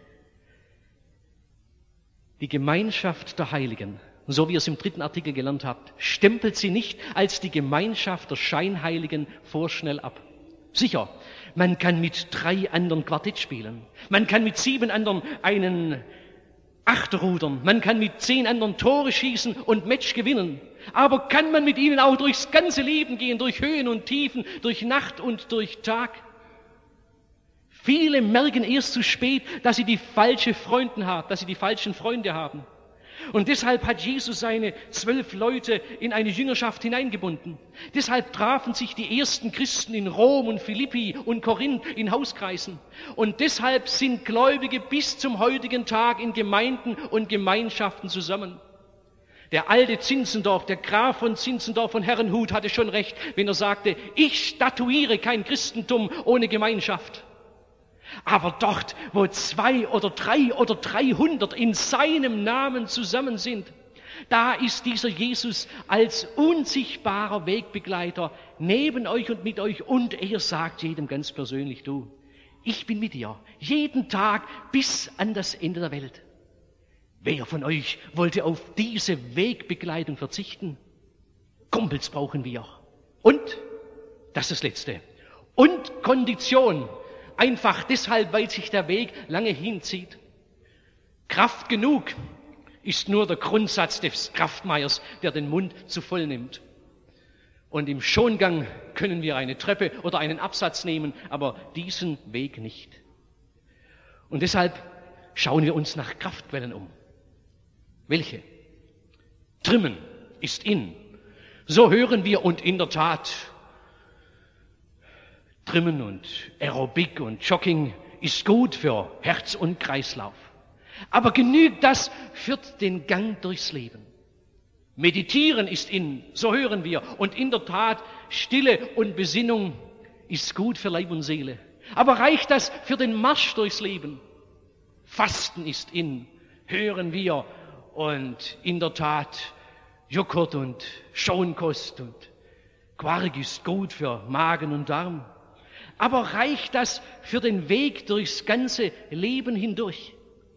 die Gemeinschaft der Heiligen, so wie ihr es im dritten Artikel gelernt habt, stempelt sie nicht als die Gemeinschaft der Scheinheiligen vorschnell ab. Sicher, man kann mit drei anderen Quartett spielen, man kann mit sieben anderen einen Achter rudern, man kann mit zehn anderen Tore schießen und Match gewinnen, aber kann man mit ihnen auch durchs ganze Leben gehen, durch Höhen und Tiefen, durch Nacht und durch Tag? Viele merken erst zu spät, dass sie die falschen Freunde haben, dass sie die falschen Freunde haben. Und deshalb hat Jesus seine zwölf Leute in eine Jüngerschaft hineingebunden. Deshalb trafen sich die ersten Christen in Rom und Philippi und Korinth in Hauskreisen. Und deshalb sind Gläubige bis zum heutigen Tag in Gemeinden und Gemeinschaften zusammen. Der alte Zinzendorf, der Graf von Zinzendorf von Herrenhut hatte schon recht, wenn er sagte, ich statuiere kein Christentum ohne Gemeinschaft. Aber dort, wo zwei oder drei oder dreihundert in seinem Namen zusammen sind, da ist dieser Jesus als unsichtbarer Wegbegleiter neben euch und mit euch, und er sagt jedem ganz persönlich, du, ich bin mit dir, jeden Tag bis an das Ende der Welt. Wer von euch wollte auf diese Wegbegleitung verzichten? Kumpels brauchen wir. Und, das ist das Letzte, und Kondition. Einfach deshalb, weil sich der Weg lange hinzieht. Kraft genug, ist nur der Grundsatz des Kraftmeiers, der den Mund zu voll nimmt. Und im Schongang können wir eine Treppe oder einen Absatz nehmen, aber diesen Weg nicht. Und deshalb schauen wir uns nach Kraftquellen um. Welche? Trimmen ist in. So hören wir, und in der Tat, Trimmen und Aerobic und Jogging ist gut für Herz und Kreislauf. Aber genügt das für den Gang durchs Leben? Meditieren ist in, so hören wir. Und in der Tat, Stille und Besinnung ist gut für Leib und Seele. Aber reicht das für den Marsch durchs Leben? Fasten ist in, hören wir. Und in der Tat, Joghurt und Schonkost und Quark ist gut für Magen und Darm. Aber reicht das für den Weg durchs ganze Leben hindurch?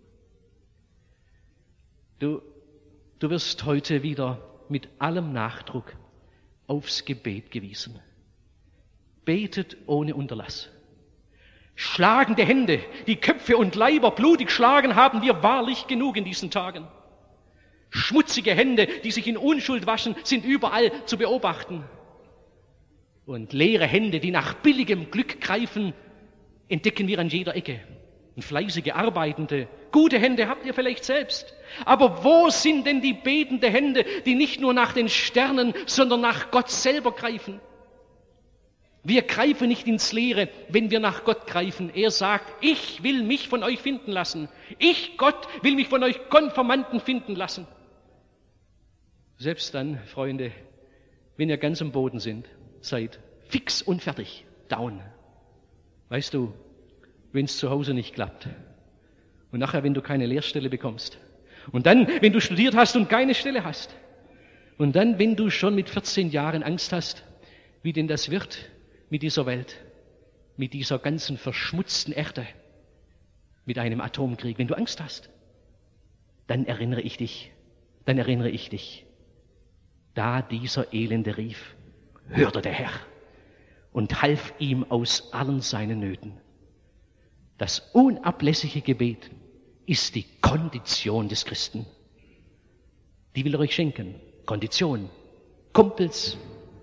Du, du wirst heute wieder mit allem Nachdruck aufs Gebet gewiesen. Betet ohne Unterlass. Schlagende Hände, die Köpfe und Leiber blutig schlagen, haben wir wahrlich genug in diesen Tagen. Schmutzige Hände, die sich in Unschuld waschen, sind überall zu beobachten. Und leere Hände, die nach billigem Glück greifen, entdecken wir an jeder Ecke. Und fleißige, arbeitende, gute Hände habt ihr vielleicht selbst. Aber wo sind denn die betende Hände, die nicht nur nach den Sternen, sondern nach Gott selber greifen? Wir greifen nicht ins Leere, wenn wir nach Gott greifen. Er sagt, ich will mich von euch finden lassen. Ich, Gott, will mich von euch Konformanten finden lassen. Selbst dann, Freunde, wenn ihr ganz am Boden sind, seid fix und fertig, down. Weißt du, wenn es zu Hause nicht klappt und nachher, wenn du keine Lehrstelle bekommst und dann, wenn du studiert hast und keine Stelle hast und dann, wenn du schon mit vierzehn Jahren Angst hast, wie denn das wird mit dieser Welt, mit dieser ganzen verschmutzten Erde, mit einem Atomkrieg, wenn du Angst hast, dann erinnere ich dich, dann erinnere ich dich, da dieser Elende rief, hörte der Herr und half ihm aus allen seinen Nöten. Das unablässige Gebet ist die Kondition des Christen. Die will er euch schenken. Kondition, Kumpels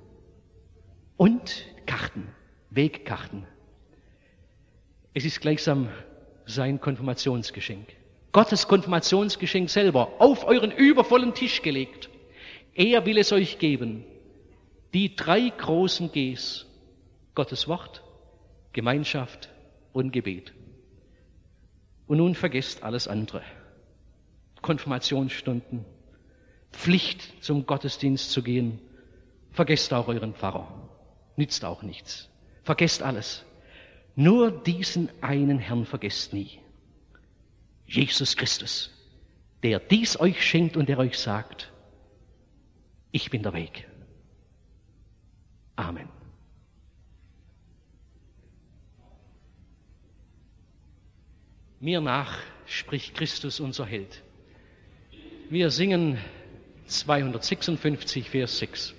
und Karten, Wegkarten. Es ist gleichsam sein Konfirmationsgeschenk. Gottes Konfirmationsgeschenk selber auf euren übervollen Tisch gelegt. Er will es euch geben. Die drei großen Gs. Gottes Wort, Gemeinschaft und Gebet. Und nun vergesst alles andere. Konfirmationsstunden, Pflicht zum Gottesdienst zu gehen. Vergesst auch euren Pfarrer. Nützt auch nichts. Vergesst alles. Nur diesen einen Herrn vergesst nie. Jesus Christus, der dies euch schenkt und der euch sagt, ich bin der Weg. Amen. Mir nach spricht Christus, unser Held. Wir singen zweihundertsechsundfünfzig, Vers sechs.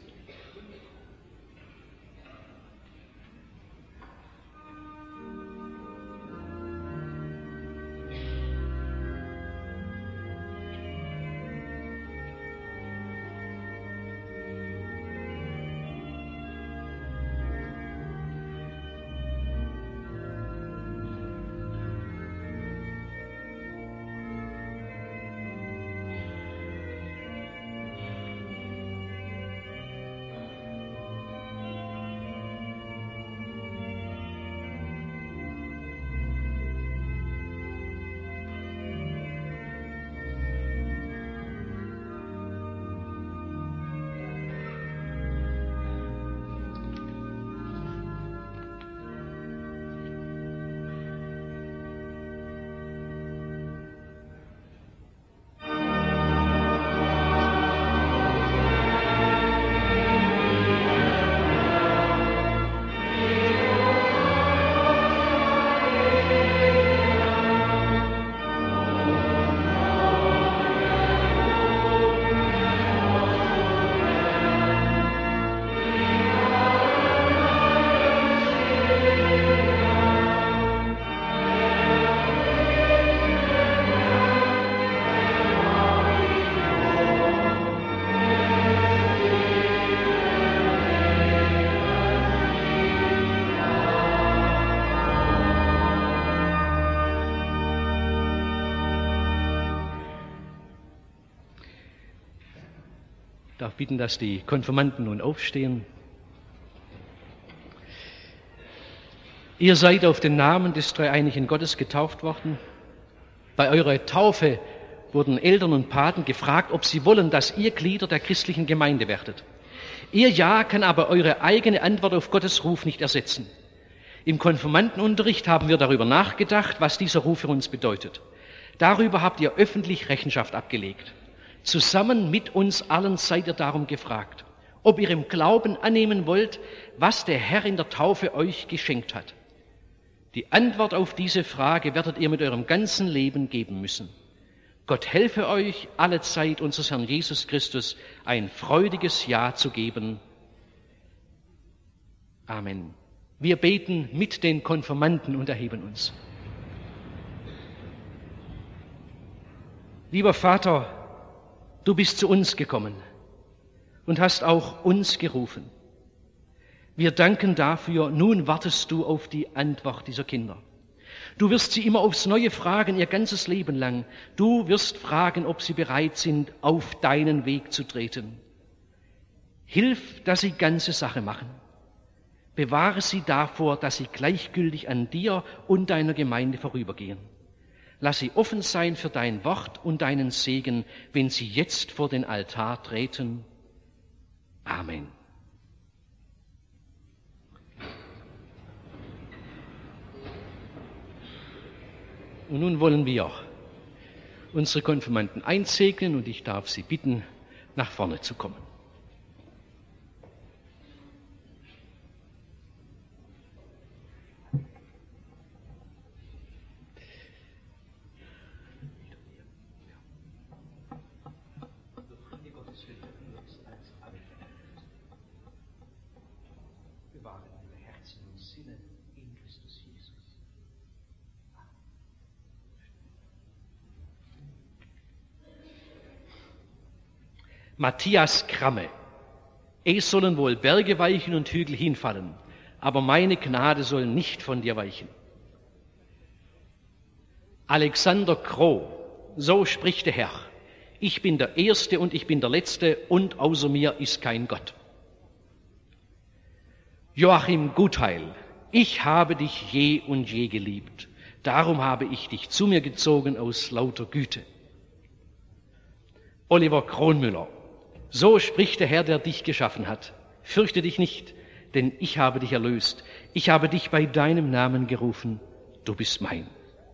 darf bitten, dass die Konfirmanden nun aufstehen. Ihr seid auf den Namen des dreieinigen Gottes getauft worden. Bei eurer Taufe wurden Eltern und Paten gefragt, ob sie wollen, dass ihr Glieder der christlichen Gemeinde werdet. Ihr Ja kann aber eure eigene Antwort auf Gottes Ruf nicht ersetzen. Im Konfirmandenunterricht haben wir darüber nachgedacht, was dieser Ruf für uns bedeutet. Darüber habt ihr öffentlich Rechenschaft abgelegt. Zusammen mit uns allen seid ihr darum gefragt, ob ihr im Glauben annehmen wollt, was der Herr in der Taufe euch geschenkt hat. Die Antwort auf diese Frage werdet ihr mit eurem ganzen Leben geben müssen. Gott helfe euch, alle Zeit unseres Herrn Jesus Christus ein freudiges Ja zu geben. Amen. Wir beten mit den Konfirmanden und erheben uns. Lieber Vater, du bist zu uns gekommen und hast auch uns gerufen. Wir danken dafür, nun wartest du auf die Antwort dieser Kinder. Du wirst sie immer aufs Neue fragen, ihr ganzes Leben lang. Du wirst fragen, ob sie bereit sind, auf deinen Weg zu treten. Hilf, dass sie ganze Sache machen. Bewahre sie davor, dass sie gleichgültig an dir und deiner Gemeinde vorübergehen. Lass sie offen sein für dein Wort und deinen Segen, wenn sie jetzt vor den Altar treten. Amen. Und nun wollen wir unsere Konfirmanden einsegnen und ich darf sie bitten, nach vorne zu kommen. Matthias Kramme. Es sollen wohl Berge weichen und Hügel hinfallen, aber meine Gnade soll nicht von dir weichen. Alexander Kroh. So spricht der Herr. Ich bin der Erste und ich bin der Letzte und außer mir ist kein Gott. Joachim Gutheil. Ich habe dich je und je geliebt. Darum habe ich dich zu mir gezogen aus lauter Güte. Oliver Kronmüller. So spricht der Herr, der dich geschaffen hat. Fürchte dich nicht, denn ich habe dich erlöst. Ich habe dich bei deinem Namen gerufen. Du bist mein.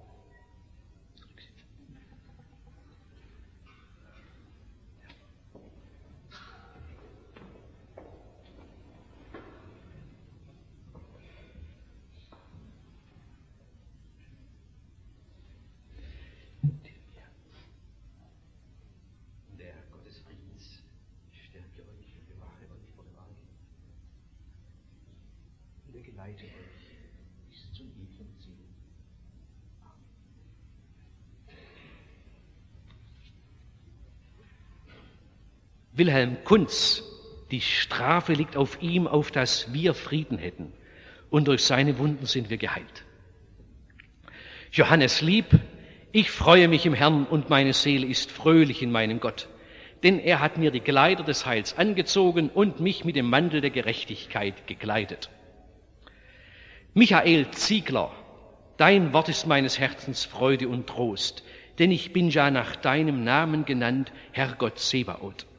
Wilhelm Kunz, die Strafe liegt auf ihm, auf dass wir Frieden hätten, und durch seine Wunden sind wir geheilt. Johannes Lieb, ich freue mich im Herrn und meine Seele ist fröhlich in meinem Gott, denn er hat mir die Kleider des Heils angezogen und mich mit dem Mantel der Gerechtigkeit gekleidet. Michael Ziegler, dein Wort ist meines Herzens Freude und Trost, denn ich bin ja nach deinem Namen genannt, Herrgott Sebaoth.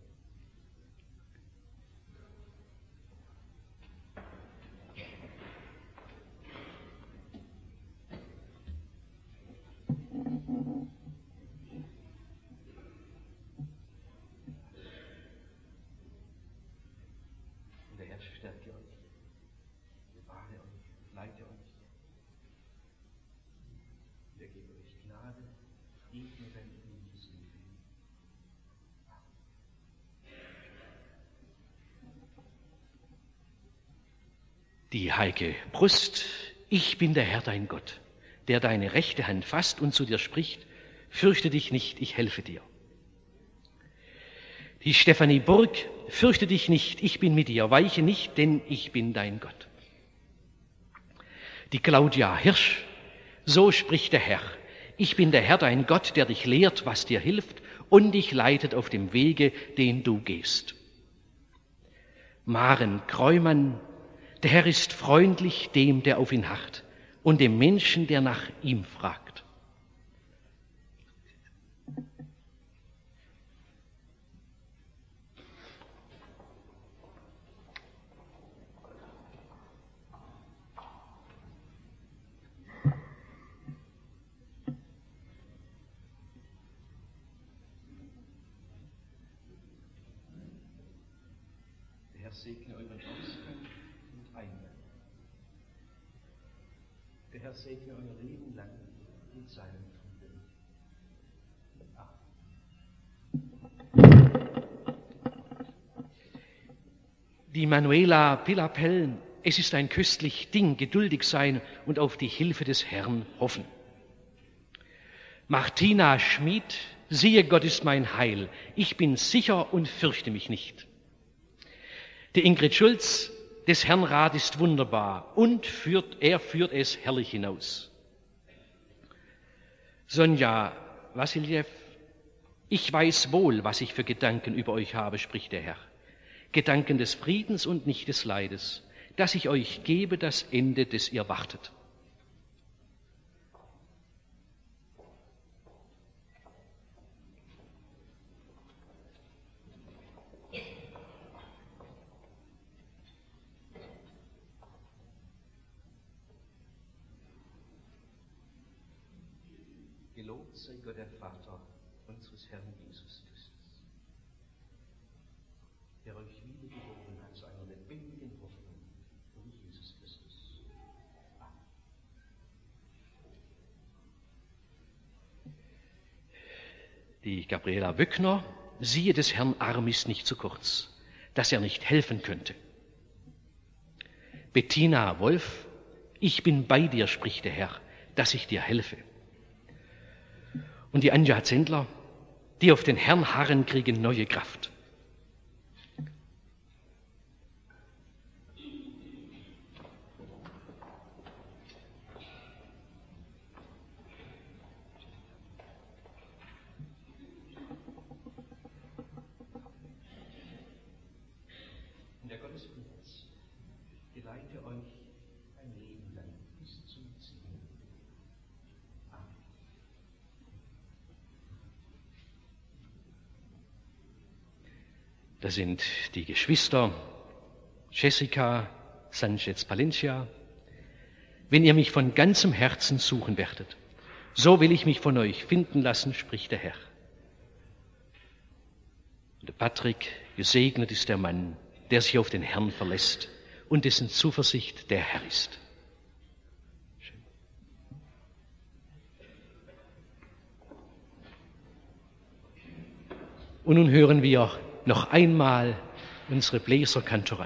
Die Heike Brust, ich bin der Herr dein Gott, der deine rechte Hand fasst und zu dir spricht, fürchte dich nicht, ich helfe dir. Die Stefanie Burg, fürchte dich nicht, ich bin mit dir, weiche nicht, denn ich bin dein Gott. Die Claudia Hirsch, so spricht der Herr, ich bin der Herr dein Gott, der dich lehrt, was dir hilft und dich leitet auf dem Wege, den du gehst. Maren Kreumann, der Herr ist freundlich dem, der auf ihn harrt, und dem Menschen, der nach ihm fragt. Der Herr segne euren Ausgang und Eingang. Der Herr segne euer Leben lang mit seinem Frieden. Amen. Die Manuela Pillapell, es ist ein köstlich Ding, geduldig sein und auf die Hilfe des Herrn hoffen. Martina Schmid, siehe, Gott ist mein Heil, ich bin sicher und fürchte mich nicht. Die Ingrid Schulz, des Herrn Rat ist wunderbar und führt, er führt es herrlich hinaus. Sonja Wassiljew, ich weiß wohl, was ich für Gedanken über euch habe, spricht der Herr. Gedanken des Friedens und nicht des Leides, dass ich euch gebe das Ende, des ihr wartet. Gelobt sei Gott, der Vater unseres Herrn Jesus Christus, der euch wiedergeboren hat zu einer lebendigen Hoffnung durch Jesus Christus. Amen. Die Gabriela Wöckner, siehe, des Herrn Arm ist nicht zu kurz, dass er nicht helfen könnte. Bettina Wolf, ich bin bei dir, spricht der Herr, dass ich dir helfe. Und die Anja Zendler, die auf den Herrn harren, kriegen neue Kraft. Und der Gott des Friedens geleite euch ein Leben lang bis zum Ziel. Amen. Das sind die Geschwister Jessica Sanchez-Palencia. Wenn ihr mich von ganzem Herzen suchen werdet, so will ich mich von euch finden lassen, spricht der Herr. Und der Patrick, gesegnet ist der Mann, der sich auf den Herrn verlässt und dessen Zuversicht der Herr ist. Und nun hören wir noch einmal unsere Bläserkantorei.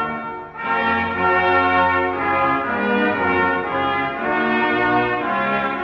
Amen.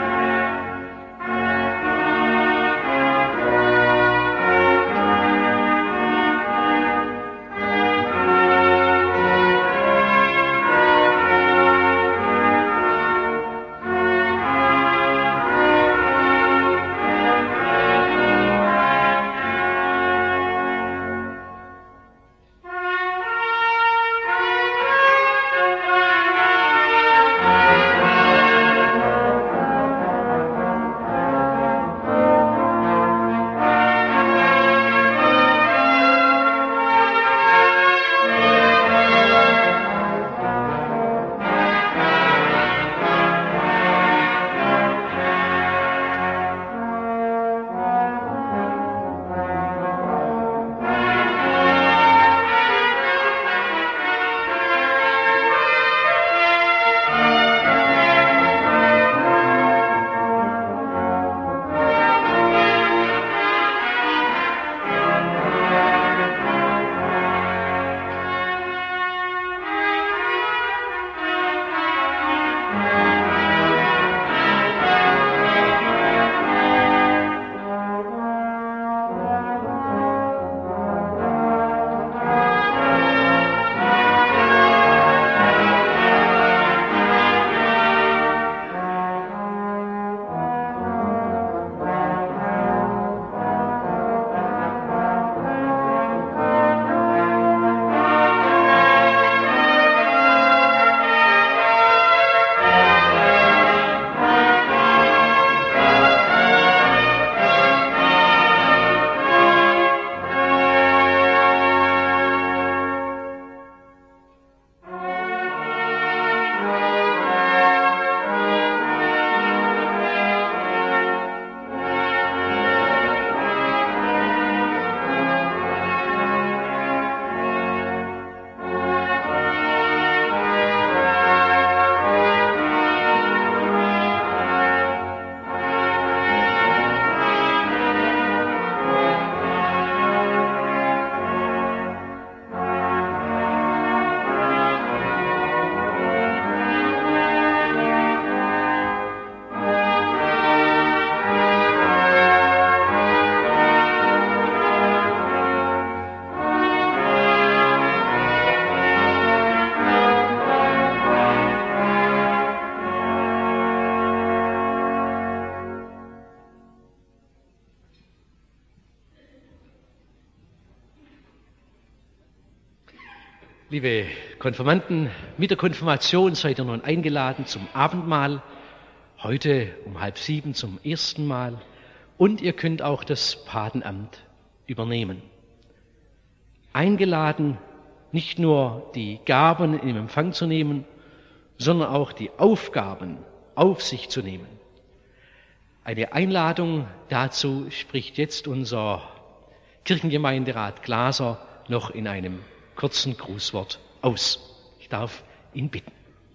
Liebe Konfirmanden, mit der Konfirmation seid ihr nun eingeladen zum Abendmahl, heute um halb sieben zum ersten Mal, und ihr könnt auch das Patenamt übernehmen. Eingeladen, nicht nur die Gaben in Empfang zu nehmen, sondern auch die Aufgaben auf sich zu nehmen. Eine Einladung dazu spricht jetzt unser Kirchengemeinderat Glaser noch in einem kurzen Grußwort aus. Ich darf ihn bitten.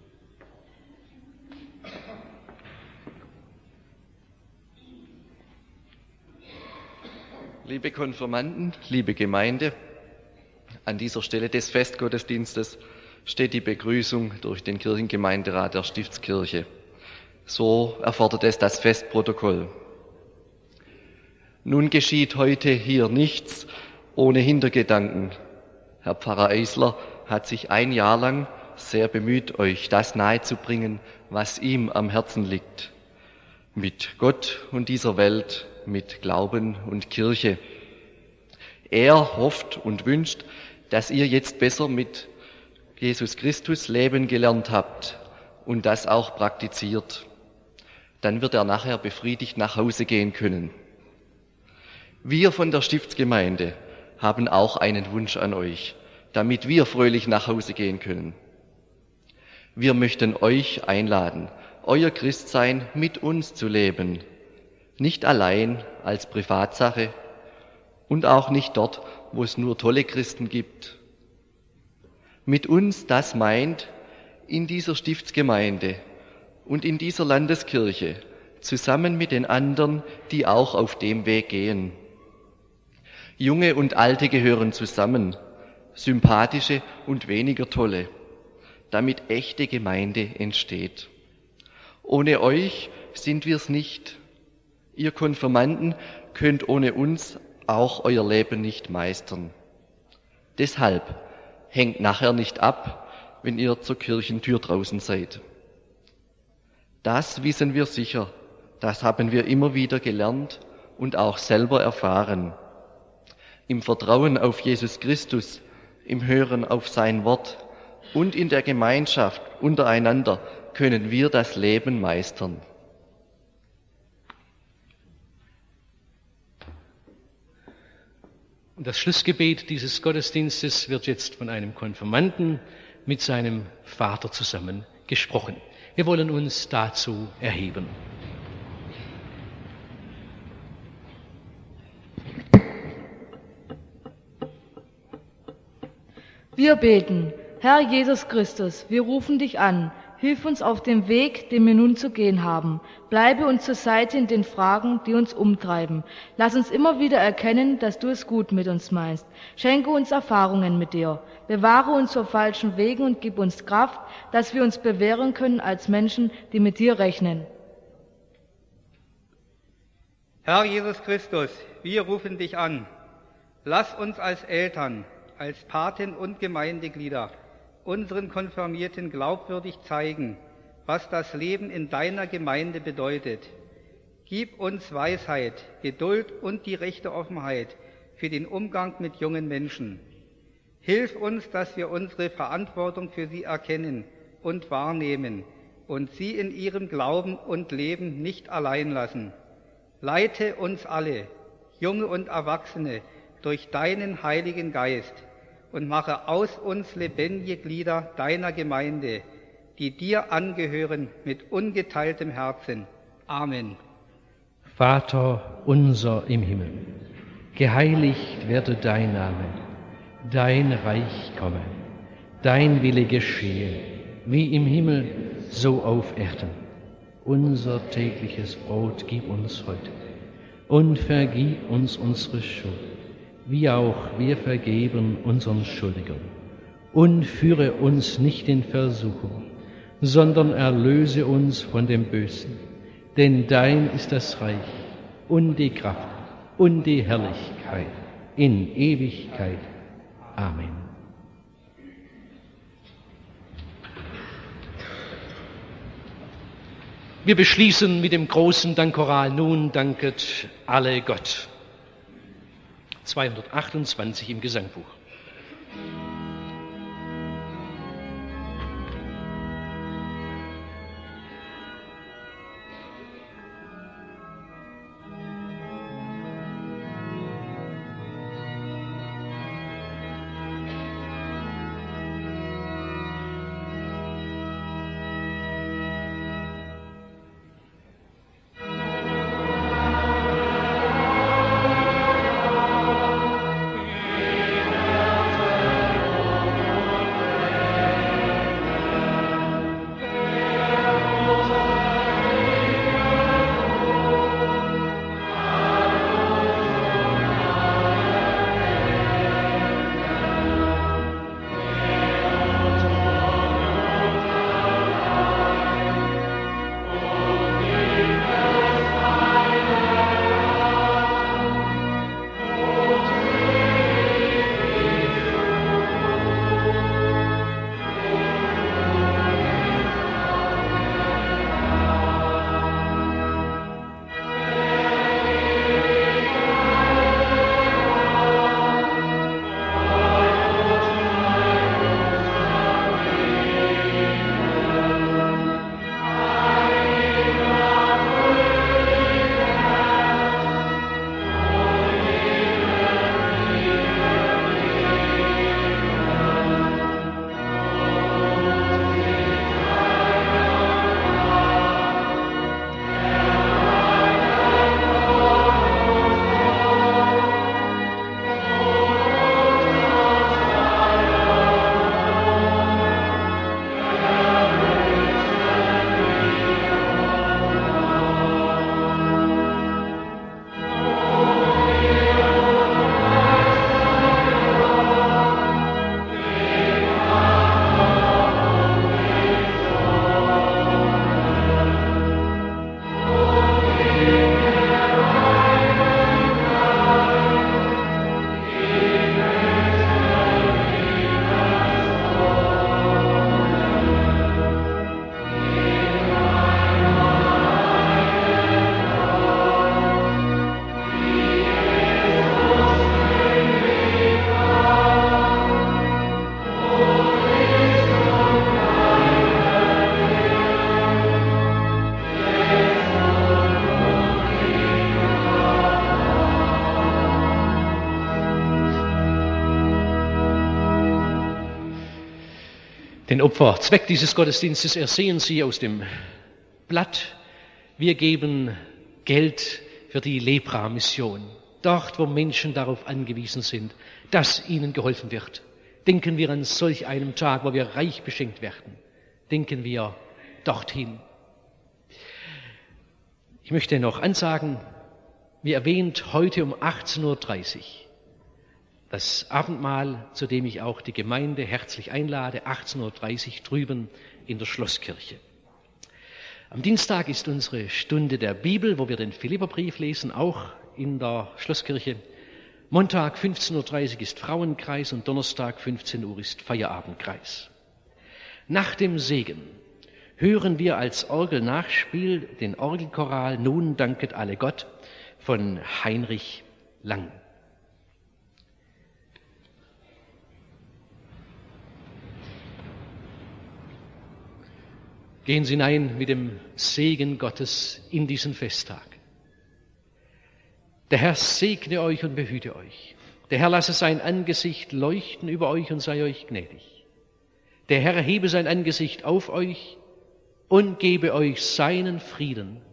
Liebe Konfirmanden, liebe Gemeinde, an dieser Stelle des Festgottesdienstes steht die Begrüßung durch den Kirchengemeinderat der Stiftskirche. So erfordert es das Festprotokoll. Nun geschieht heute hier nichts ohne Hintergedanken. Herr Pfarrer Eisler hat sich ein Jahr lang sehr bemüht, euch das nahezubringen, was ihm am Herzen liegt. Mit Gott und dieser Welt, mit Glauben und Kirche. Er hofft und wünscht, dass ihr jetzt besser mit Jesus Christus leben gelernt habt und das auch praktiziert. Dann wird er nachher befriedigt nach Hause gehen können. Wir von der Stiftsgemeinde haben auch einen Wunsch an euch, damit wir fröhlich nach Hause gehen können. Wir möchten euch einladen, euer Christsein mit uns zu leben, nicht allein als Privatsache und auch nicht dort, wo es nur tolle Christen gibt. Mit uns, das meint, in dieser Stiftsgemeinde und in dieser Landeskirche, zusammen mit den anderen, die auch auf dem Weg gehen. Junge und Alte gehören zusammen, sympathische und weniger tolle, damit echte Gemeinde entsteht. Ohne euch sind wir's nicht. Ihr Konfirmanden könnt ohne uns auch euer Leben nicht meistern. Deshalb hängt nachher nicht ab, wenn ihr zur Kirchentür draußen seid. Das wissen wir sicher, das haben wir immer wieder gelernt und auch selber erfahren. Im Vertrauen auf Jesus Christus, im Hören auf sein Wort und in der Gemeinschaft untereinander können wir das Leben meistern. Und das Schlussgebet dieses Gottesdienstes wird jetzt von einem Konfirmanden mit seinem Vater zusammen gesprochen. Wir wollen uns dazu erheben. Wir beten, Herr Jesus Christus, wir rufen dich an. Hilf uns auf dem Weg, den wir nun zu gehen haben. Bleibe uns zur Seite in den Fragen, die uns umtreiben. Lass uns immer wieder erkennen, dass du es gut mit uns meinst. Schenke uns Erfahrungen mit dir. Bewahre uns vor falschen Wegen und gib uns Kraft, dass wir uns bewähren können als Menschen, die mit dir rechnen. Herr Jesus Christus, wir rufen dich an. Lass uns als Eltern, als Paten und Gemeindeglieder unseren Konfirmierten glaubwürdig zeigen, was das Leben in deiner Gemeinde bedeutet. Gib uns Weisheit, Geduld und die rechte Offenheit für den Umgang mit jungen Menschen. Hilf uns, dass wir unsere Verantwortung für sie erkennen und wahrnehmen und sie in ihrem Glauben und Leben nicht allein lassen. Leite uns alle, Junge und Erwachsene, durch deinen Heiligen Geist und mache aus uns lebendige Glieder deiner Gemeinde, die dir angehören mit ungeteiltem Herzen. Amen. Vater unser im Himmel, geheiligt werde dein Name, dein Reich komme, dein Wille geschehe, wie im Himmel, so auf Erden. Unser tägliches Brot gib uns heute und vergib uns unsere Schuld, wie auch wir vergeben unseren Schuldigern. Und führe uns nicht in Versuchung, sondern erlöse uns von dem Bösen. Denn dein ist das Reich und die Kraft und die Herrlichkeit in Ewigkeit. Amen. Wir beschließen mit dem großen Dankchoral nun danket alle Gott. zweihundertachtundzwanzig im Gesangbuch. Den Opferzweck dieses Gottesdienstes ersehen Sie aus dem Blatt. Wir geben Geld für die Lepra-Mission. Dort, wo Menschen darauf angewiesen sind, dass ihnen geholfen wird. Denken wir an solch einem Tag, wo wir reich beschenkt werden. Denken wir dorthin. Ich möchte noch ansagen, wie erwähnt, heute um achtzehn Uhr dreißig das Abendmahl, zu dem ich auch die Gemeinde herzlich einlade, achtzehn Uhr dreißig drüben in der Schlosskirche. Am Dienstag ist unsere Stunde der Bibel, wo wir den Philipperbrief lesen, auch in der Schlosskirche. Montag fünfzehn Uhr dreißig ist Frauenkreis und Donnerstag fünfzehn Uhr ist Feierabendkreis. Nach dem Segen hören wir als Orgelnachspiel den Orgelchoral Nun danket alle Gott von Heinrich Lang. Gehen Sie hinein mit dem Segen Gottes in diesen Festtag. Der Herr segne euch und behüte euch. Der Herr lasse sein Angesicht leuchten über euch und sei euch gnädig. Der Herr hebe sein Angesicht auf euch und gebe euch seinen Frieden.